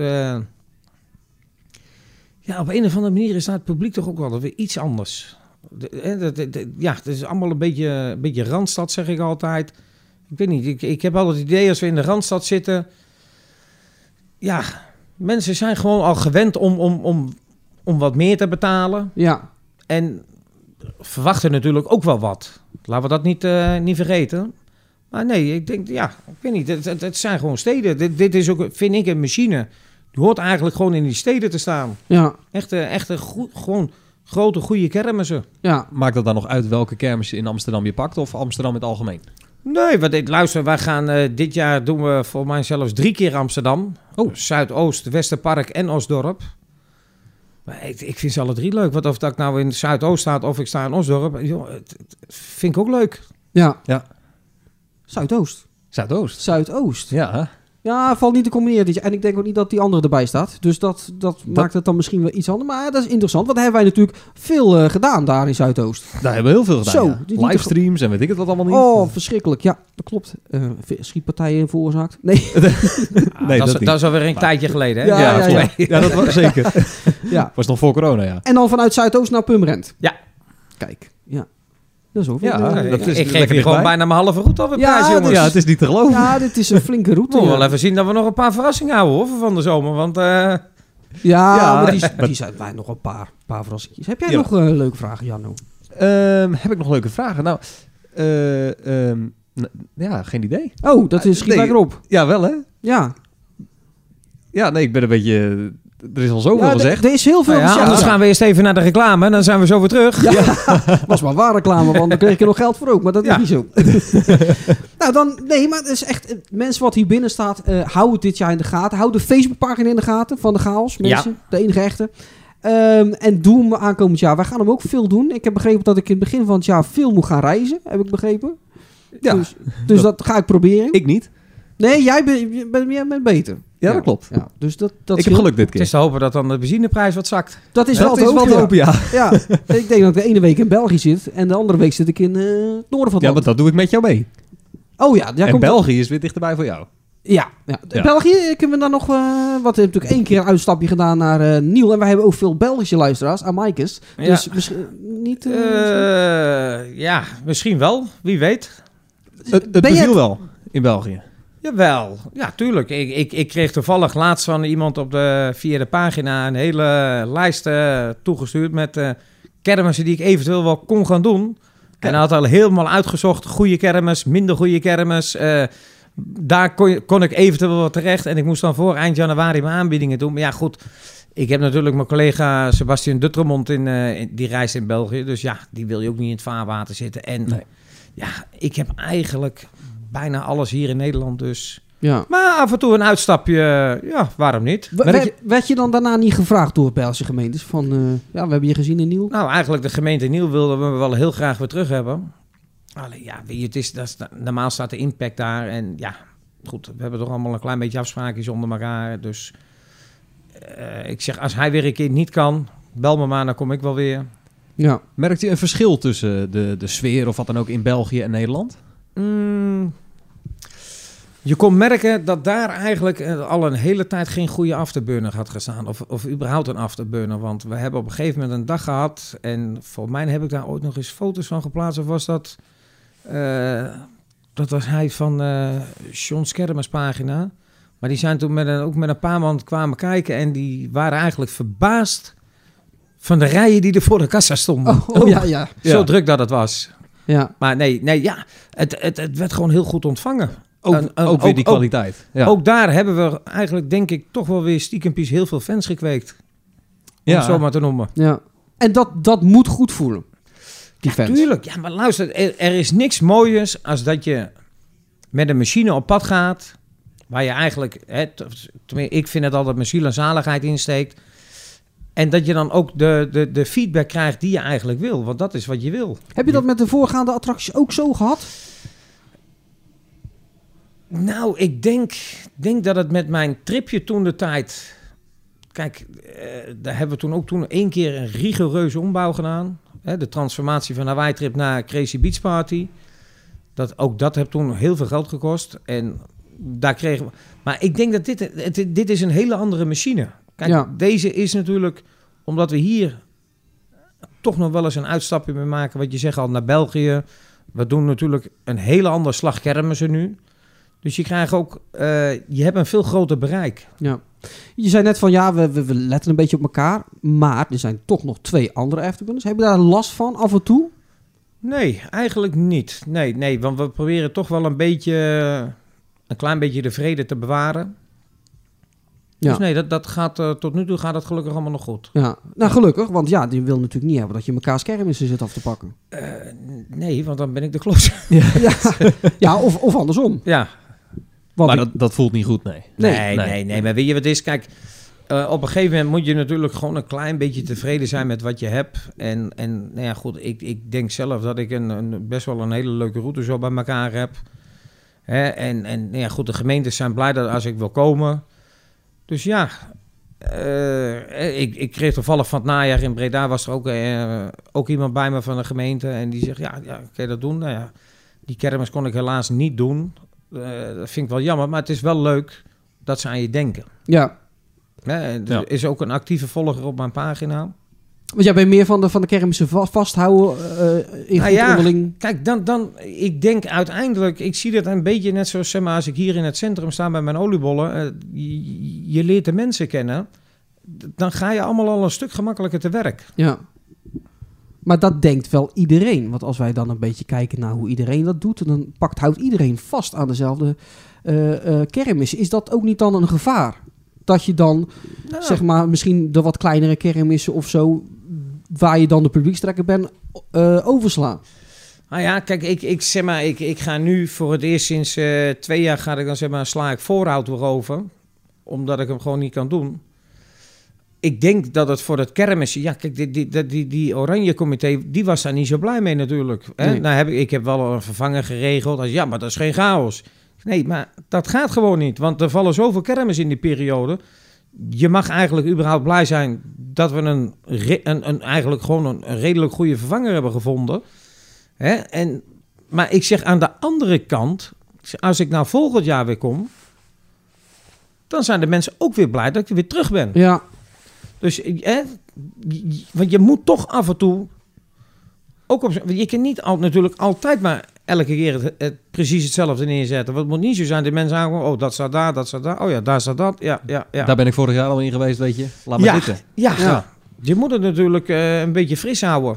op een of andere manier is daar het publiek toch ook wel weer iets anders. Het is allemaal een beetje Randstad, zeg ik altijd. Ik weet niet, ik heb altijd het idee als we in de Randstad zitten... Ja, mensen zijn gewoon al gewend om wat meer te betalen. ja, En verwachten natuurlijk ook wel wat. Laten we dat niet vergeten. Maar nee, ik denk, ja, ik weet niet. Het zijn gewoon steden. Dit is ook, vind ik, een machine. Die hoort eigenlijk gewoon in die steden te staan. ja, Echt gewoon grote, goede kermissen. ja. Maakt dat dan nog uit welke kermis in Amsterdam je pakt of Amsterdam in het algemeen? Nee, luister, wij gaan dit jaar doen we voor mij zelfs 3 keer Amsterdam. Oh. Zuidoost, Westerpark en Osdorp. Maar ik vind ze alle 3 leuk. Want of dat ik nou in Zuidoost sta of ik sta in Osdorp, joh, het vind ik ook leuk. Ja. Ja. Zuidoost. Zuidoost. Ja. Ja, valt niet te combineren dit jaar. En ik denk ook niet dat die andere erbij staat. Dus dat maakt het dan misschien wel iets anders. Maar dat is interessant. Want daar hebben wij natuurlijk veel gedaan daar in Zuidoost. Daar hebben we heel veel gedaan. Zo, ja. dit niet Livestreams en weet ik het wat allemaal niet. Oh, verschrikkelijk. Ja, dat klopt. Schietpartijen veroorzaakt. Nee. Nee, dat is alweer een tijdje geleden. Hè? Ja, ja. Ja, dat was zeker. Ja. Was nog voor corona, ja. En dan vanuit Zuidoost naar Purmerend. Ja. Kijk, ja. Dat is ook Ja, weer, dat is ik geef lekker hier gewoon dichtbij. bijna mijn halve route alweer Ja, prijs, jongens. Ja, het is niet te geloven. Ja, dit is een flinke route. Moeten we Ja, wel even zien dat we nog een paar verrassingen houden hoor, van de zomer. Want ja, maar die zijn wij nog een paar verrassingjes. Heb jij Ja. nog leuke vragen, Janno? Heb ik nog leuke vragen? Nou, ja, geen idee. Oh, dat is schiet nee. lekker op. Ja, wel hè? Ja. Ja, nee, ik ben een beetje... Er is al zoveel Ja, gezegd. er is heel veel nou ja, gezegd. anders gaan we eerst even naar de reclame en dan zijn we zo weer terug. Was maar waar reclame, want dan kreeg je er nog geld voor ook. Maar dat is Ja. niet zo. Nou, dan... Nee, maar het is echt... Mensen wat hier binnen staat, hou het dit jaar in de gaten. Hou de Facebookpagina in de gaten van de Chaos. Mensen, de enige echte. En doen we aankomend jaar. Wij gaan hem ook veel doen. Ik heb begrepen dat ik in het begin van het jaar veel moet gaan reizen. Heb ik begrepen. Ja, Dus dat ga ik proberen. ik niet. Nee, jij bent beter. Ja, dat klopt. Ja, dus dat Ik heb scheelt. geluk dit Het keer. is te hopen dat dan de benzineprijs wat zakt. Dat is Dat wel te is wel te hopen, hopen, ja. ja. Ik denk dat ik de ene week in België zit en de andere week zit ik in het noorden van het Ja, land. want dat doe ik met jou mee. Oh ja, daar En komt België is weer dichterbij voor jou. Ja. Ja. België kunnen we dan nog... wat we hebben natuurlijk 1 keer een uitstapje gedaan naar Niel. En wij hebben ook veel Belgische luisteraars, Amaikes. Ja. Dus misschien niet... Ja, misschien wel. Wie weet. Het Ben beviel je- wel in België. Jawel, ja, tuurlijk. Ik kreeg toevallig laatst van iemand via de pagina een hele lijst toegestuurd met kermissen die ik eventueel wel kon gaan doen. En hij had al helemaal uitgezocht, goede kermis, minder goede kermis. Daar kon ik eventueel wel terecht. En ik moest dan voor eind januari mijn aanbiedingen doen. Maar ja, goed. Ik heb natuurlijk mijn collega Sebastian Dutremont die reist in België. Dus ja, die wil je ook niet in het vaarwater zitten. En Nee. ja, ik heb eigenlijk bijna alles hier in Nederland dus. Ja. Maar af en toe een uitstapje, ja, waarom niet? Werd je dan daarna niet gevraagd door Belgische gemeentes? Van, ja, we hebben je gezien in Niel. Nou, eigenlijk de gemeente Niel wilden we wel heel graag weer terug hebben. Alleen ja, weet je, normaal staat de impact daar. En ja, goed, we hebben toch allemaal een klein beetje afspraakjes onder elkaar. Dus ik zeg, als hij weer een keer niet kan, bel me maar, dan kom ik wel weer. Ja. Merkt u een verschil tussen de sfeer of wat dan ook in België en Nederland? Je kon merken dat daar eigenlijk al een hele tijd geen goede afterburner had gestaan. Of überhaupt een afterburner. Want we hebben op een gegeven moment een dag gehad. En voor mij heb ik daar ooit nog eens foto's van geplaatst. Of was dat... dat was hij van Sean's Kermispagina. Maar die zijn toen ook met een paar man kwamen kijken. En die waren eigenlijk verbaasd van de rijen die er voor de kassa stonden. Oh ja, ja. Zo Ja. druk dat het was. Ja. Maar nee, ja, het werd gewoon heel goed ontvangen. Ook weer die kwaliteit. Ja. Ook daar hebben we eigenlijk, denk ik, toch wel weer stiekempies heel veel fans gekweekt. Om het zo maar te noemen. Ja. En dat moet goed voelen. Die fans. Tuurlijk, ja, maar luister, er is niks mooiers als dat je met een machine op pad gaat, waar je eigenlijk, ik vind het altijd mijn ziel en zaligheid insteekt. En dat je dan ook de feedback krijgt die je eigenlijk wil. Want dat is wat je wil. Heb je dat met de voorgaande attracties ook zo gehad? Nou, ik denk dat het met mijn tripje toen de tijd... Kijk, daar hebben we toen 1 keer een rigoureuze ombouw gedaan. De transformatie van Hawaii Trip naar Crazy Beach Party. Ook dat heeft toen heel veel geld gekost. En daar kregen we... Maar ik denk dat dit is een hele andere machine. Kijk, Ja. deze is natuurlijk... Omdat we hier toch nog wel eens een uitstapje mee maken. Wat je zegt al, naar België. We doen natuurlijk een hele andere slag kermissen nu. Dus je krijgt ook... je hebt een veel groter bereik. Ja. Je zei net van ja, we letten een beetje op elkaar. Maar er zijn toch nog 2 andere afterburners. Heb je daar last van af en toe? Nee, eigenlijk niet. Nee, want we proberen toch wel een klein beetje de vrede te bewaren. Ja. Dus nee, dat gaat, tot nu toe gaat het gelukkig allemaal nog goed. Ja. Nou, gelukkig. Want ja, die wil natuurlijk niet hebben dat je mekaars kermissen zit af te pakken. Nee, want dan ben ik de klootzak. Ja, of andersom. Ja. Want Maar dat voelt niet goed, nee. Nee. Maar weet je wat het is? Kijk, op een gegeven moment moet je natuurlijk gewoon een klein beetje tevreden zijn met wat je hebt. En nou ja, goed, ik denk zelf dat ik best wel een hele leuke route zo bij elkaar heb. Hè? En nou ja, goed, de gemeentes zijn blij dat als ik wil komen. Dus ja, ik kreeg toevallig van het najaar in Breda was er ook iemand bij me van de gemeente. En die zegt, ja, kan je dat doen? Nou ja, die kermis kon ik helaas niet doen. Dat vind ik wel jammer, maar het is wel leuk dat ze aan je denken. ja. Er is ook een actieve volger op mijn pagina. Want jij bent meer van de kermissen vasthouden in Nou goed ja, onderling. Kijk, ik denk uiteindelijk, ik zie dat een beetje net zoals zeg maar, als ik hier in het centrum sta bij mijn oliebollen. Je leert de mensen kennen. Dan ga je allemaal al een stuk gemakkelijker te werk. Ja. Maar dat denkt wel iedereen. Want als wij dan een beetje kijken naar hoe iedereen dat doet, dan houdt iedereen vast aan dezelfde kermis. Is dat ook niet dan een gevaar? Dat je dan, zeg maar, misschien de wat kleinere kermissen of zo, waar je dan de publiekstrekker bent, overslaan. Nou ja, kijk, ik ga nu voor het eerst sinds 2 jaar sla ik voorhoud weer over. Omdat ik hem gewoon niet kan doen. ik denk dat het voor het kermis... Ja, kijk, die Oranje Comité, die was daar niet zo blij mee natuurlijk. Hè? Nee. Nou, ik heb wel een vervanger geregeld. Ja, maar dat is geen chaos. Nee, maar dat gaat gewoon niet. Want er vallen zoveel kermis in die periode. Je mag eigenlijk überhaupt blij zijn dat we eigenlijk gewoon een redelijk goede vervanger hebben gevonden. Hè? Maar ik zeg aan de andere kant, als ik nou volgend jaar weer kom, dan zijn de mensen ook weer blij dat ik weer terug ben. Ja, Dus want je moet toch af en toe ook je kan niet natuurlijk altijd maar elke keer het precies hetzelfde neerzetten. Want het moet niet zo zijn dat mensen zeggen, oh, dat staat daar, dat staat daar. Oh ja, daar staat dat. Ja. Daar ben ik vorig jaar al in geweest, weet je. Laat maar zitten. Ja. Je moet het natuurlijk een beetje fris houden.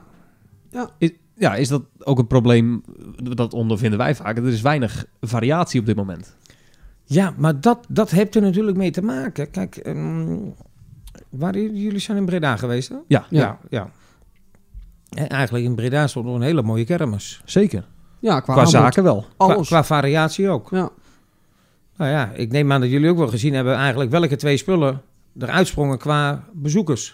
ja. Is dat ook een probleem? Dat ondervinden wij vaak. Er is weinig variatie op dit moment. Ja, maar dat heeft er natuurlijk mee te maken. Kijk, jullie zijn in Breda geweest, hè? Ja. En eigenlijk in Breda stond nog een hele mooie kermis. Zeker. Ja, Qua aanbod, zaken wel. alles. Qua variatie ook. Ja. Nou ja, ik neem aan dat jullie ook wel gezien hebben eigenlijk welke 2 spullen eruit sprongen qua bezoekers.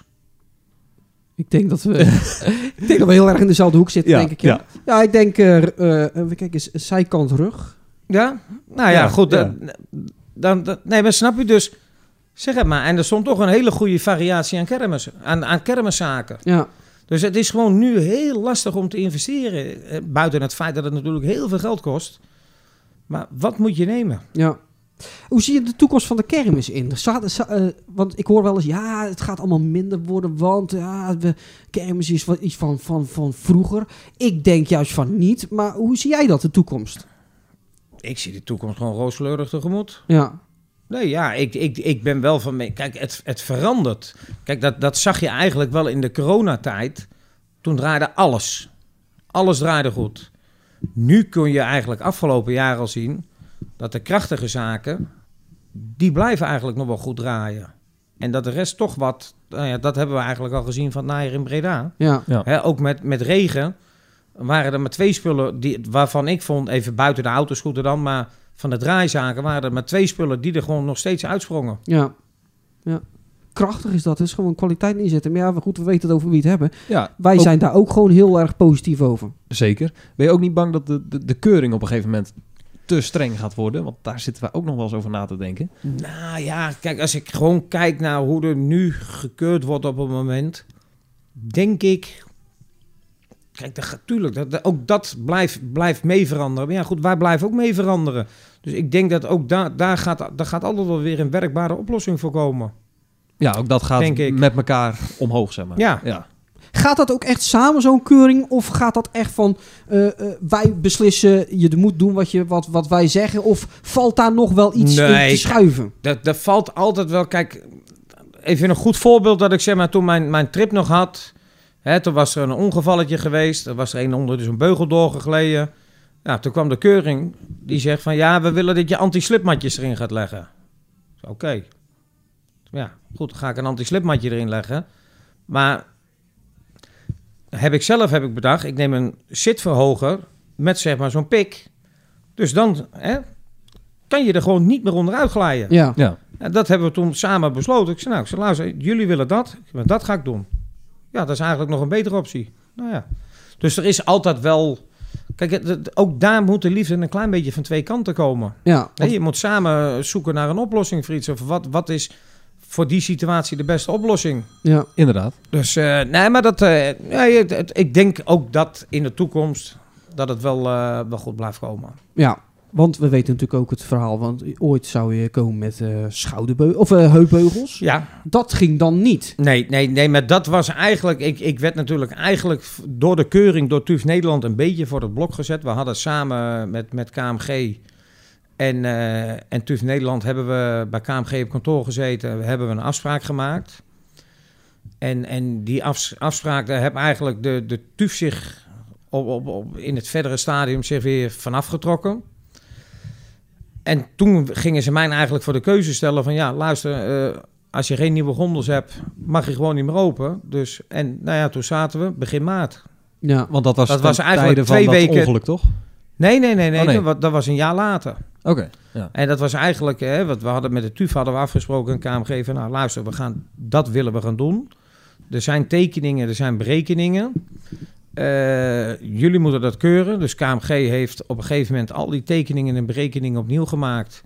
Ik denk dat we heel erg in dezelfde hoek zitten, denk ik. Ja, ik denk, kijk eens, zijkant rug. Ja? Nou ja, goed. ja. Nee, maar snap je dus... Zeg het maar. En er stond toch een hele goede variatie aan kermis, aan kermiszaken. Ja. Dus het is gewoon nu heel lastig om te investeren. Buiten het feit dat het natuurlijk heel veel geld kost. Maar wat moet je nemen? Ja. Hoe zie je de toekomst van de kermis in? Want ik hoor wel eens, ja, het gaat allemaal minder worden, want kermis is wat iets van vroeger. Ik denk juist van niet, maar hoe zie jij dat, de toekomst? Ik zie de toekomst gewoon rooskleurig tegemoet. Ja. Nee, ja, ik ben wel van... Kijk, het verandert. Kijk, dat zag je eigenlijk wel in de coronatijd. Toen draaide alles. Alles draaide goed. Nu kun je eigenlijk afgelopen jaar al zien... dat de krachtige zaken... die blijven eigenlijk nog wel goed draaien. En dat de rest toch wat... dat hebben we eigenlijk al gezien van het najaar in Breda. Ja. Hè, ook met regen... waren er maar 2 spullen... waarvan ik vond, even buiten de autoscooter dan... maar van de draaizaken waren er maar 2 spullen... die er gewoon nog steeds uitsprongen. Ja. Krachtig is dat, is gewoon kwaliteit inzetten. Maar ja, goed, we weten het over wie het hebben. Ja, Wij zijn daar ook gewoon heel erg positief over. Zeker. Ben je ook niet bang dat de keuring op een gegeven moment te streng gaat worden? Want daar zitten wij ook nog wel eens over na te denken. Nou ja, kijk, als ik gewoon kijk naar hoe er nu gekeurd wordt op het moment... denk ik... Kijk, tuurlijk, ook dat blijft mee veranderen. Maar ja, goed, wij blijven ook mee veranderen. Dus ik denk dat ook daar gaat altijd wel weer een werkbare oplossing voor komen. Ja, ook dat gaat Denk ik. met elkaar omhoog, zeg maar. Ja. Gaat dat ook echt samen, zo'n keuring? Of gaat dat echt van, wij beslissen, je moet doen wat wij zeggen? Of valt daar nog wel iets in te schuiven? Dat valt altijd wel... Kijk, even een goed voorbeeld dat ik zeg maar toen mijn trip nog had... Hè, toen was er een ongevalletje geweest. Er was er een onder dus een beugel doorgegleden. Nou, toen kwam de keuring. Die zegt van ja, we willen dat je anti-slipmatjes erin gaat leggen. Oké. Ja, goed, dan ga ik een anti-slipmatje erin leggen. Maar heb ik bedacht, ik neem een zitverhoger met zeg maar zo'n pik. Dus dan kan je er gewoon niet meer onderuit glijden. Ja. En dat hebben we toen samen besloten. Ik zei, luister, jullie willen dat, dat ga ik doen. Ja, dat is eigenlijk nog een betere optie. Nou ja. Dus er is altijd wel... Kijk, ook daar moet de liefde een klein beetje van 2 kanten komen. Ja. Nee, je moet samen zoeken naar een oplossing, Frits. Of wat is voor die situatie de beste oplossing? Ja. Inderdaad. Dus nee, maar ik denk ook dat in de toekomst dat het wel goed blijft komen. Ja, want we weten natuurlijk ook het verhaal. Want ooit zou je komen met heupbeugels. Ja. Dat ging dan niet. Nee, maar dat was eigenlijk... Ik werd natuurlijk eigenlijk door de keuring door TUF Nederland een beetje voor het blok gezet. We hadden samen met KMG en TUF Nederland hebben we bij KMG op kantoor gezeten. Hebben we een afspraak gemaakt. En die afspraak, daar heb eigenlijk de TUF zich in het verdere stadium zich weer vanaf getrokken. En toen gingen ze mij eigenlijk voor de keuze stellen van ja, luister, als je geen nieuwe gondels hebt, mag je gewoon niet meer open. Dus, en nou ja, toen zaten we begin maart. Ja. Want dat was eigenlijk van 2 dat weken. ongeluk, toch? Nee. Oh, nee. Dat was een jaar later. Oké, ja. En dat was eigenlijk, wat we hadden met de TUF hadden we afgesproken in KMG van, nou luister, dat willen we gaan doen. Er zijn tekeningen, er zijn berekeningen. Jullie moeten dat keuren. Dus KMG heeft op een gegeven moment al die tekeningen en berekeningen opnieuw gemaakt.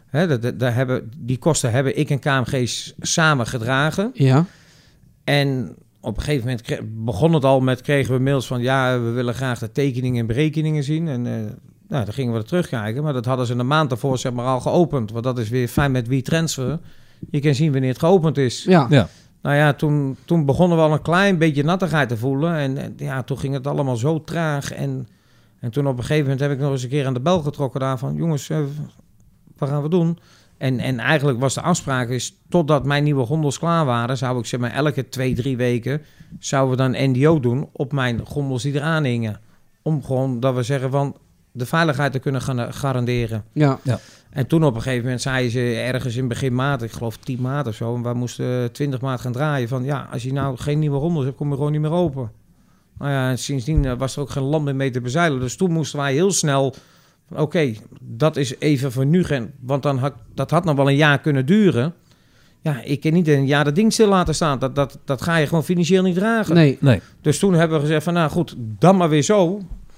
Die kosten hebben ik en KMG samen gedragen. Ja. En op een gegeven moment begon het al met, kregen we mails van, ja, we willen graag de tekeningen en berekeningen zien. En dan gingen we er terugkijken. Maar dat hadden ze een maand daarvoor zeg maar al geopend. Want dat is weer fijn met WeTransfer. Je kan zien wanneer het geopend is. Ja. Ja. Nou ja, toen begonnen we al een klein beetje nattigheid te voelen. En toen ging het allemaal zo traag. En toen op een gegeven moment heb ik nog eens een keer aan de bel getrokken daarvan. Jongens, wat gaan we doen? En eigenlijk was de afspraak is, totdat mijn nieuwe gondels klaar waren, zou ik zeg maar elke 2-3 weken, zouden we dan NDO doen op mijn gondels die eraan hingen. Om gewoon dat we zeggen van de veiligheid te kunnen gaan garanderen. Ja. En toen op een gegeven moment zeiden ze ergens in begin maart, ik geloof 10 maart of zo, en wij moesten 20 maart gaan draaien van ja, als je nou geen nieuwe gondels hebt, kom je gewoon niet meer open. Nou ja, en sindsdien was er ook geen land meer mee te bezeilen. Dus toen moesten wij heel snel, oké, dat is even voor nu, want dat had nog wel een jaar kunnen duren. Ja, ik kan niet een jaar dat ding stil laten staan. Dat ga je gewoon financieel niet dragen. Nee. Dus toen hebben we gezegd van, nou goed, dan maar weer zo.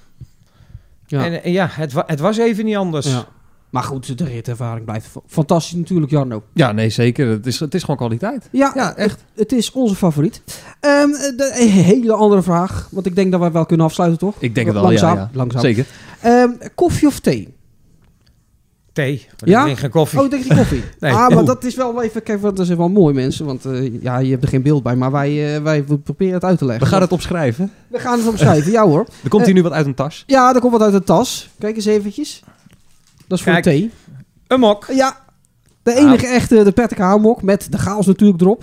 Ja. En ja, het was even niet anders. Ja. Maar goed, de ritervaring blijft fantastisch natuurlijk, Jarno. Ja, nee, zeker. Het is gewoon kwaliteit. Ja, echt. Het is onze favoriet. Een hele andere vraag, want ik denk dat we wel kunnen afsluiten, toch? Ik denk het wel, langzaam, ja. Langzaam. Zeker. Koffie of thee? Thee. Ja? Ik drink geen koffie. Oh, ik denk je koffie. Nee. Maar dat is wel even... Kijk, dat is wel mooi, mensen. Want je hebt er geen beeld bij, maar wij proberen het uit te leggen. We gaan het opschrijven. We gaan het opschrijven, ja hoor. Er komt hier nu wat uit een tas. Ja, er komt wat uit de tas. Kijk eens eventjes. Dat is voor de Kijk. thee. Een mok. Ja, de enige echte, de Patrick Haarmok met de chaos natuurlijk erop.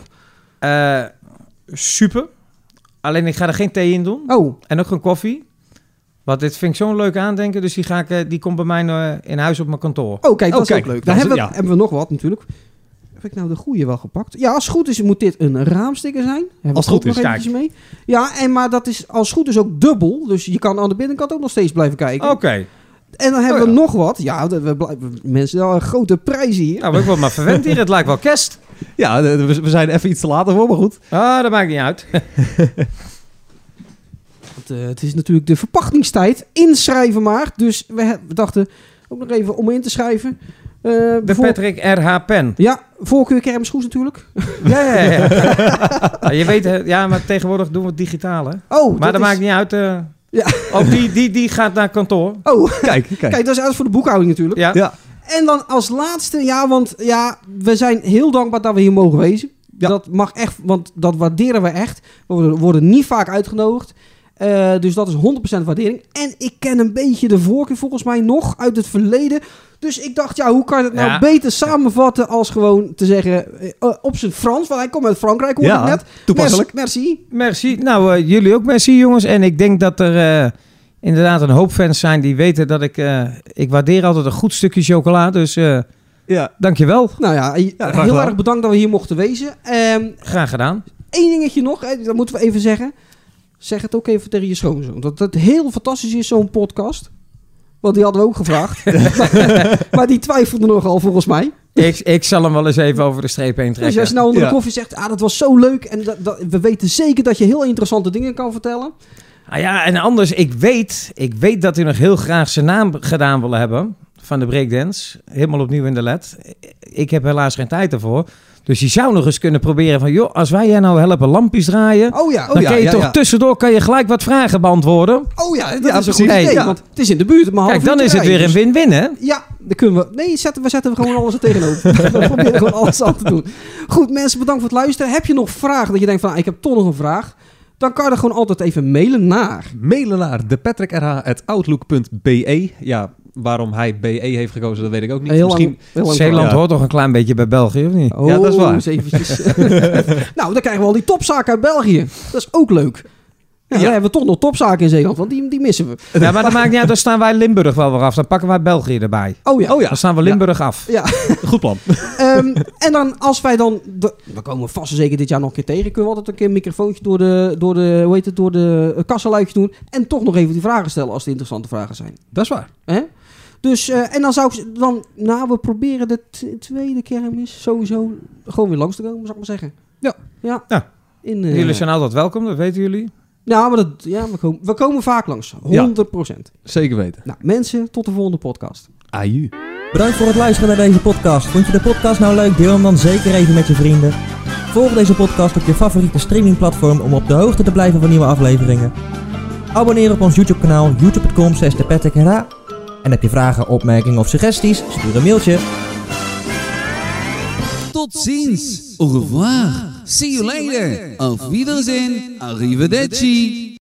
Super. Alleen ik ga er geen thee in doen. Oh, En ook geen koffie. Want dit vind ik zo'n leuk aandenken. Dus die komt bij mij in huis op mijn kantoor. kijk, dat is kijk, ook leuk. dat Dan is- hebben we nog wat natuurlijk. Heb ik nou de goede wel gepakt? Ja, als het goed is moet dit een raamsticker zijn. Hebben Als we het ook goed is, nog eventjes mee. Ja, maar dat is als het goed is ook dubbel. Dus je kan aan de binnenkant ook nog steeds blijven kijken. Oké. En dan hebben Oh, we ja. nog wat. Ja, mensen, wel een grote prijzen hier. Nou, ik word maar verwend hier. Het lijkt wel kerst. Ja, we zijn even iets te later voor, maar goed. Ah, dat maakt niet uit. Want, het is natuurlijk de verpachtingstijd. Inschrijven maar. Dus we dachten ook nog even om in te schrijven. De Patrick R.H. Pen. Ja, voorkeur kermisgoed natuurlijk. Ja. Ja, je weet, maar tegenwoordig doen we het digitaal, hè? Oh, Maar dat is... maakt niet uit. Ja. Ook die gaat naar kantoor. Oh, Kijk. kijk, dat is alles voor de boekhouding natuurlijk. Ja. Ja. En dan als laatste, want we zijn heel dankbaar dat we hier mogen wezen. Ja. Dat mag echt, want dat waarderen we echt. We worden niet vaak uitgenodigd. Dus dat is 100% waardering. En ik ken een beetje de voorkeur volgens mij nog uit het verleden. Dus ik dacht, hoe kan je het nou Ja. beter samenvatten als gewoon te zeggen op zijn Frans. Want hij komt uit Frankrijk, hoorde ik net. Toepasselijk. Merci. Merci. Nou, jullie ook merci, jongens. En ik denk dat er inderdaad een hoop fans zijn die weten dat ik waardeer altijd een goed stukje chocola. Dus Ja. dankjewel. Nou ja, graag heel gedaan. erg bedankt dat we hier mochten wezen. Graag gedaan. Eén dingetje nog, dat moeten we even zeggen. Zeg het ook even tegen je schoonzoon. Dat het heel fantastisch is, zo'n podcast. Want die hadden we ook gevraagd. maar die twijfelde nogal volgens mij. Ik zal hem wel eens even over de streep heen Dus trekken. als je nou onder de Ja. koffie zegt, dat was zo leuk. En we weten zeker dat je heel interessante dingen kan vertellen. Ah ja, en anders, ik weet dat hij nog heel graag zijn naam gedaan wil hebben van de breakdance. Helemaal opnieuw in de LED. Ik heb helaas geen tijd ervoor. Dus je zou nog eens kunnen proberen van, joh, als wij jij nou helpen lampjes draaien, Oh ja, dan kan je toch tussendoor kan je gelijk wat vragen beantwoorden. dat is een precies. goed idee. Ja. Want het is in de buurt. Maar Kijk, dan is het weer een win-win, hè? Ja, dan kunnen we... Nee, we zetten gewoon alles er tegenover. We proberen gewoon alles aan te doen. Goed, mensen, bedankt voor het luisteren. Heb je nog vragen dat je denkt van, ik heb toch nog een vraag? Dan kan je er gewoon altijd even mailen naar... Mailen naar depatrickrh@outlook.be. Ja, waarom hij BE heeft gekozen, dat weet ik ook niet. Heel Misschien... lang, heel lang Zeeland Ja. hoort toch een klein beetje bij België, of niet? Oh, Ja, dat is waar. eens eventjes. Nou, dan krijgen we al die topzaken uit België. Dat is ook leuk. Ja, dan hebben we toch nog topzaken in Zeeland, want die missen we. Ja, maar dat maakt niet uit, dan staan wij Limburg wel weer af. Dan pakken wij België erbij. Oh ja. Oh ja. Dan staan we Limburg af. Ja. Goed plan. En dan als wij dan... we komen vast en zeker dit jaar nog een keer tegen. Kunnen we altijd een keer een microfoontje door de kassaluikje doen. En toch nog even die vragen stellen als het interessante vragen zijn. Dat is waar. Hè? Dus, en dan zou ik we proberen de tweede kermis sowieso gewoon weer langs te komen, zou ik maar zeggen. Ja. Jullie zijn altijd welkom, dat weten jullie. Ja, maar we komen vaak langs. 100%. Zeker weten. Nou, mensen, tot de volgende podcast. Aju. Bedankt voor het luisteren naar deze podcast. Vond je de podcast nou leuk? Deel hem dan zeker even met je vrienden. Volg deze podcast op je favoriete streamingplatform om op de hoogte te blijven van nieuwe afleveringen. Abonneer op ons YouTube kanaal youtube.com/depatrickra. En heb je vragen, opmerkingen of suggesties? Stuur een mailtje. Tot ziens. Au revoir. See you later. Auf Wiedersehen. Arrivederci.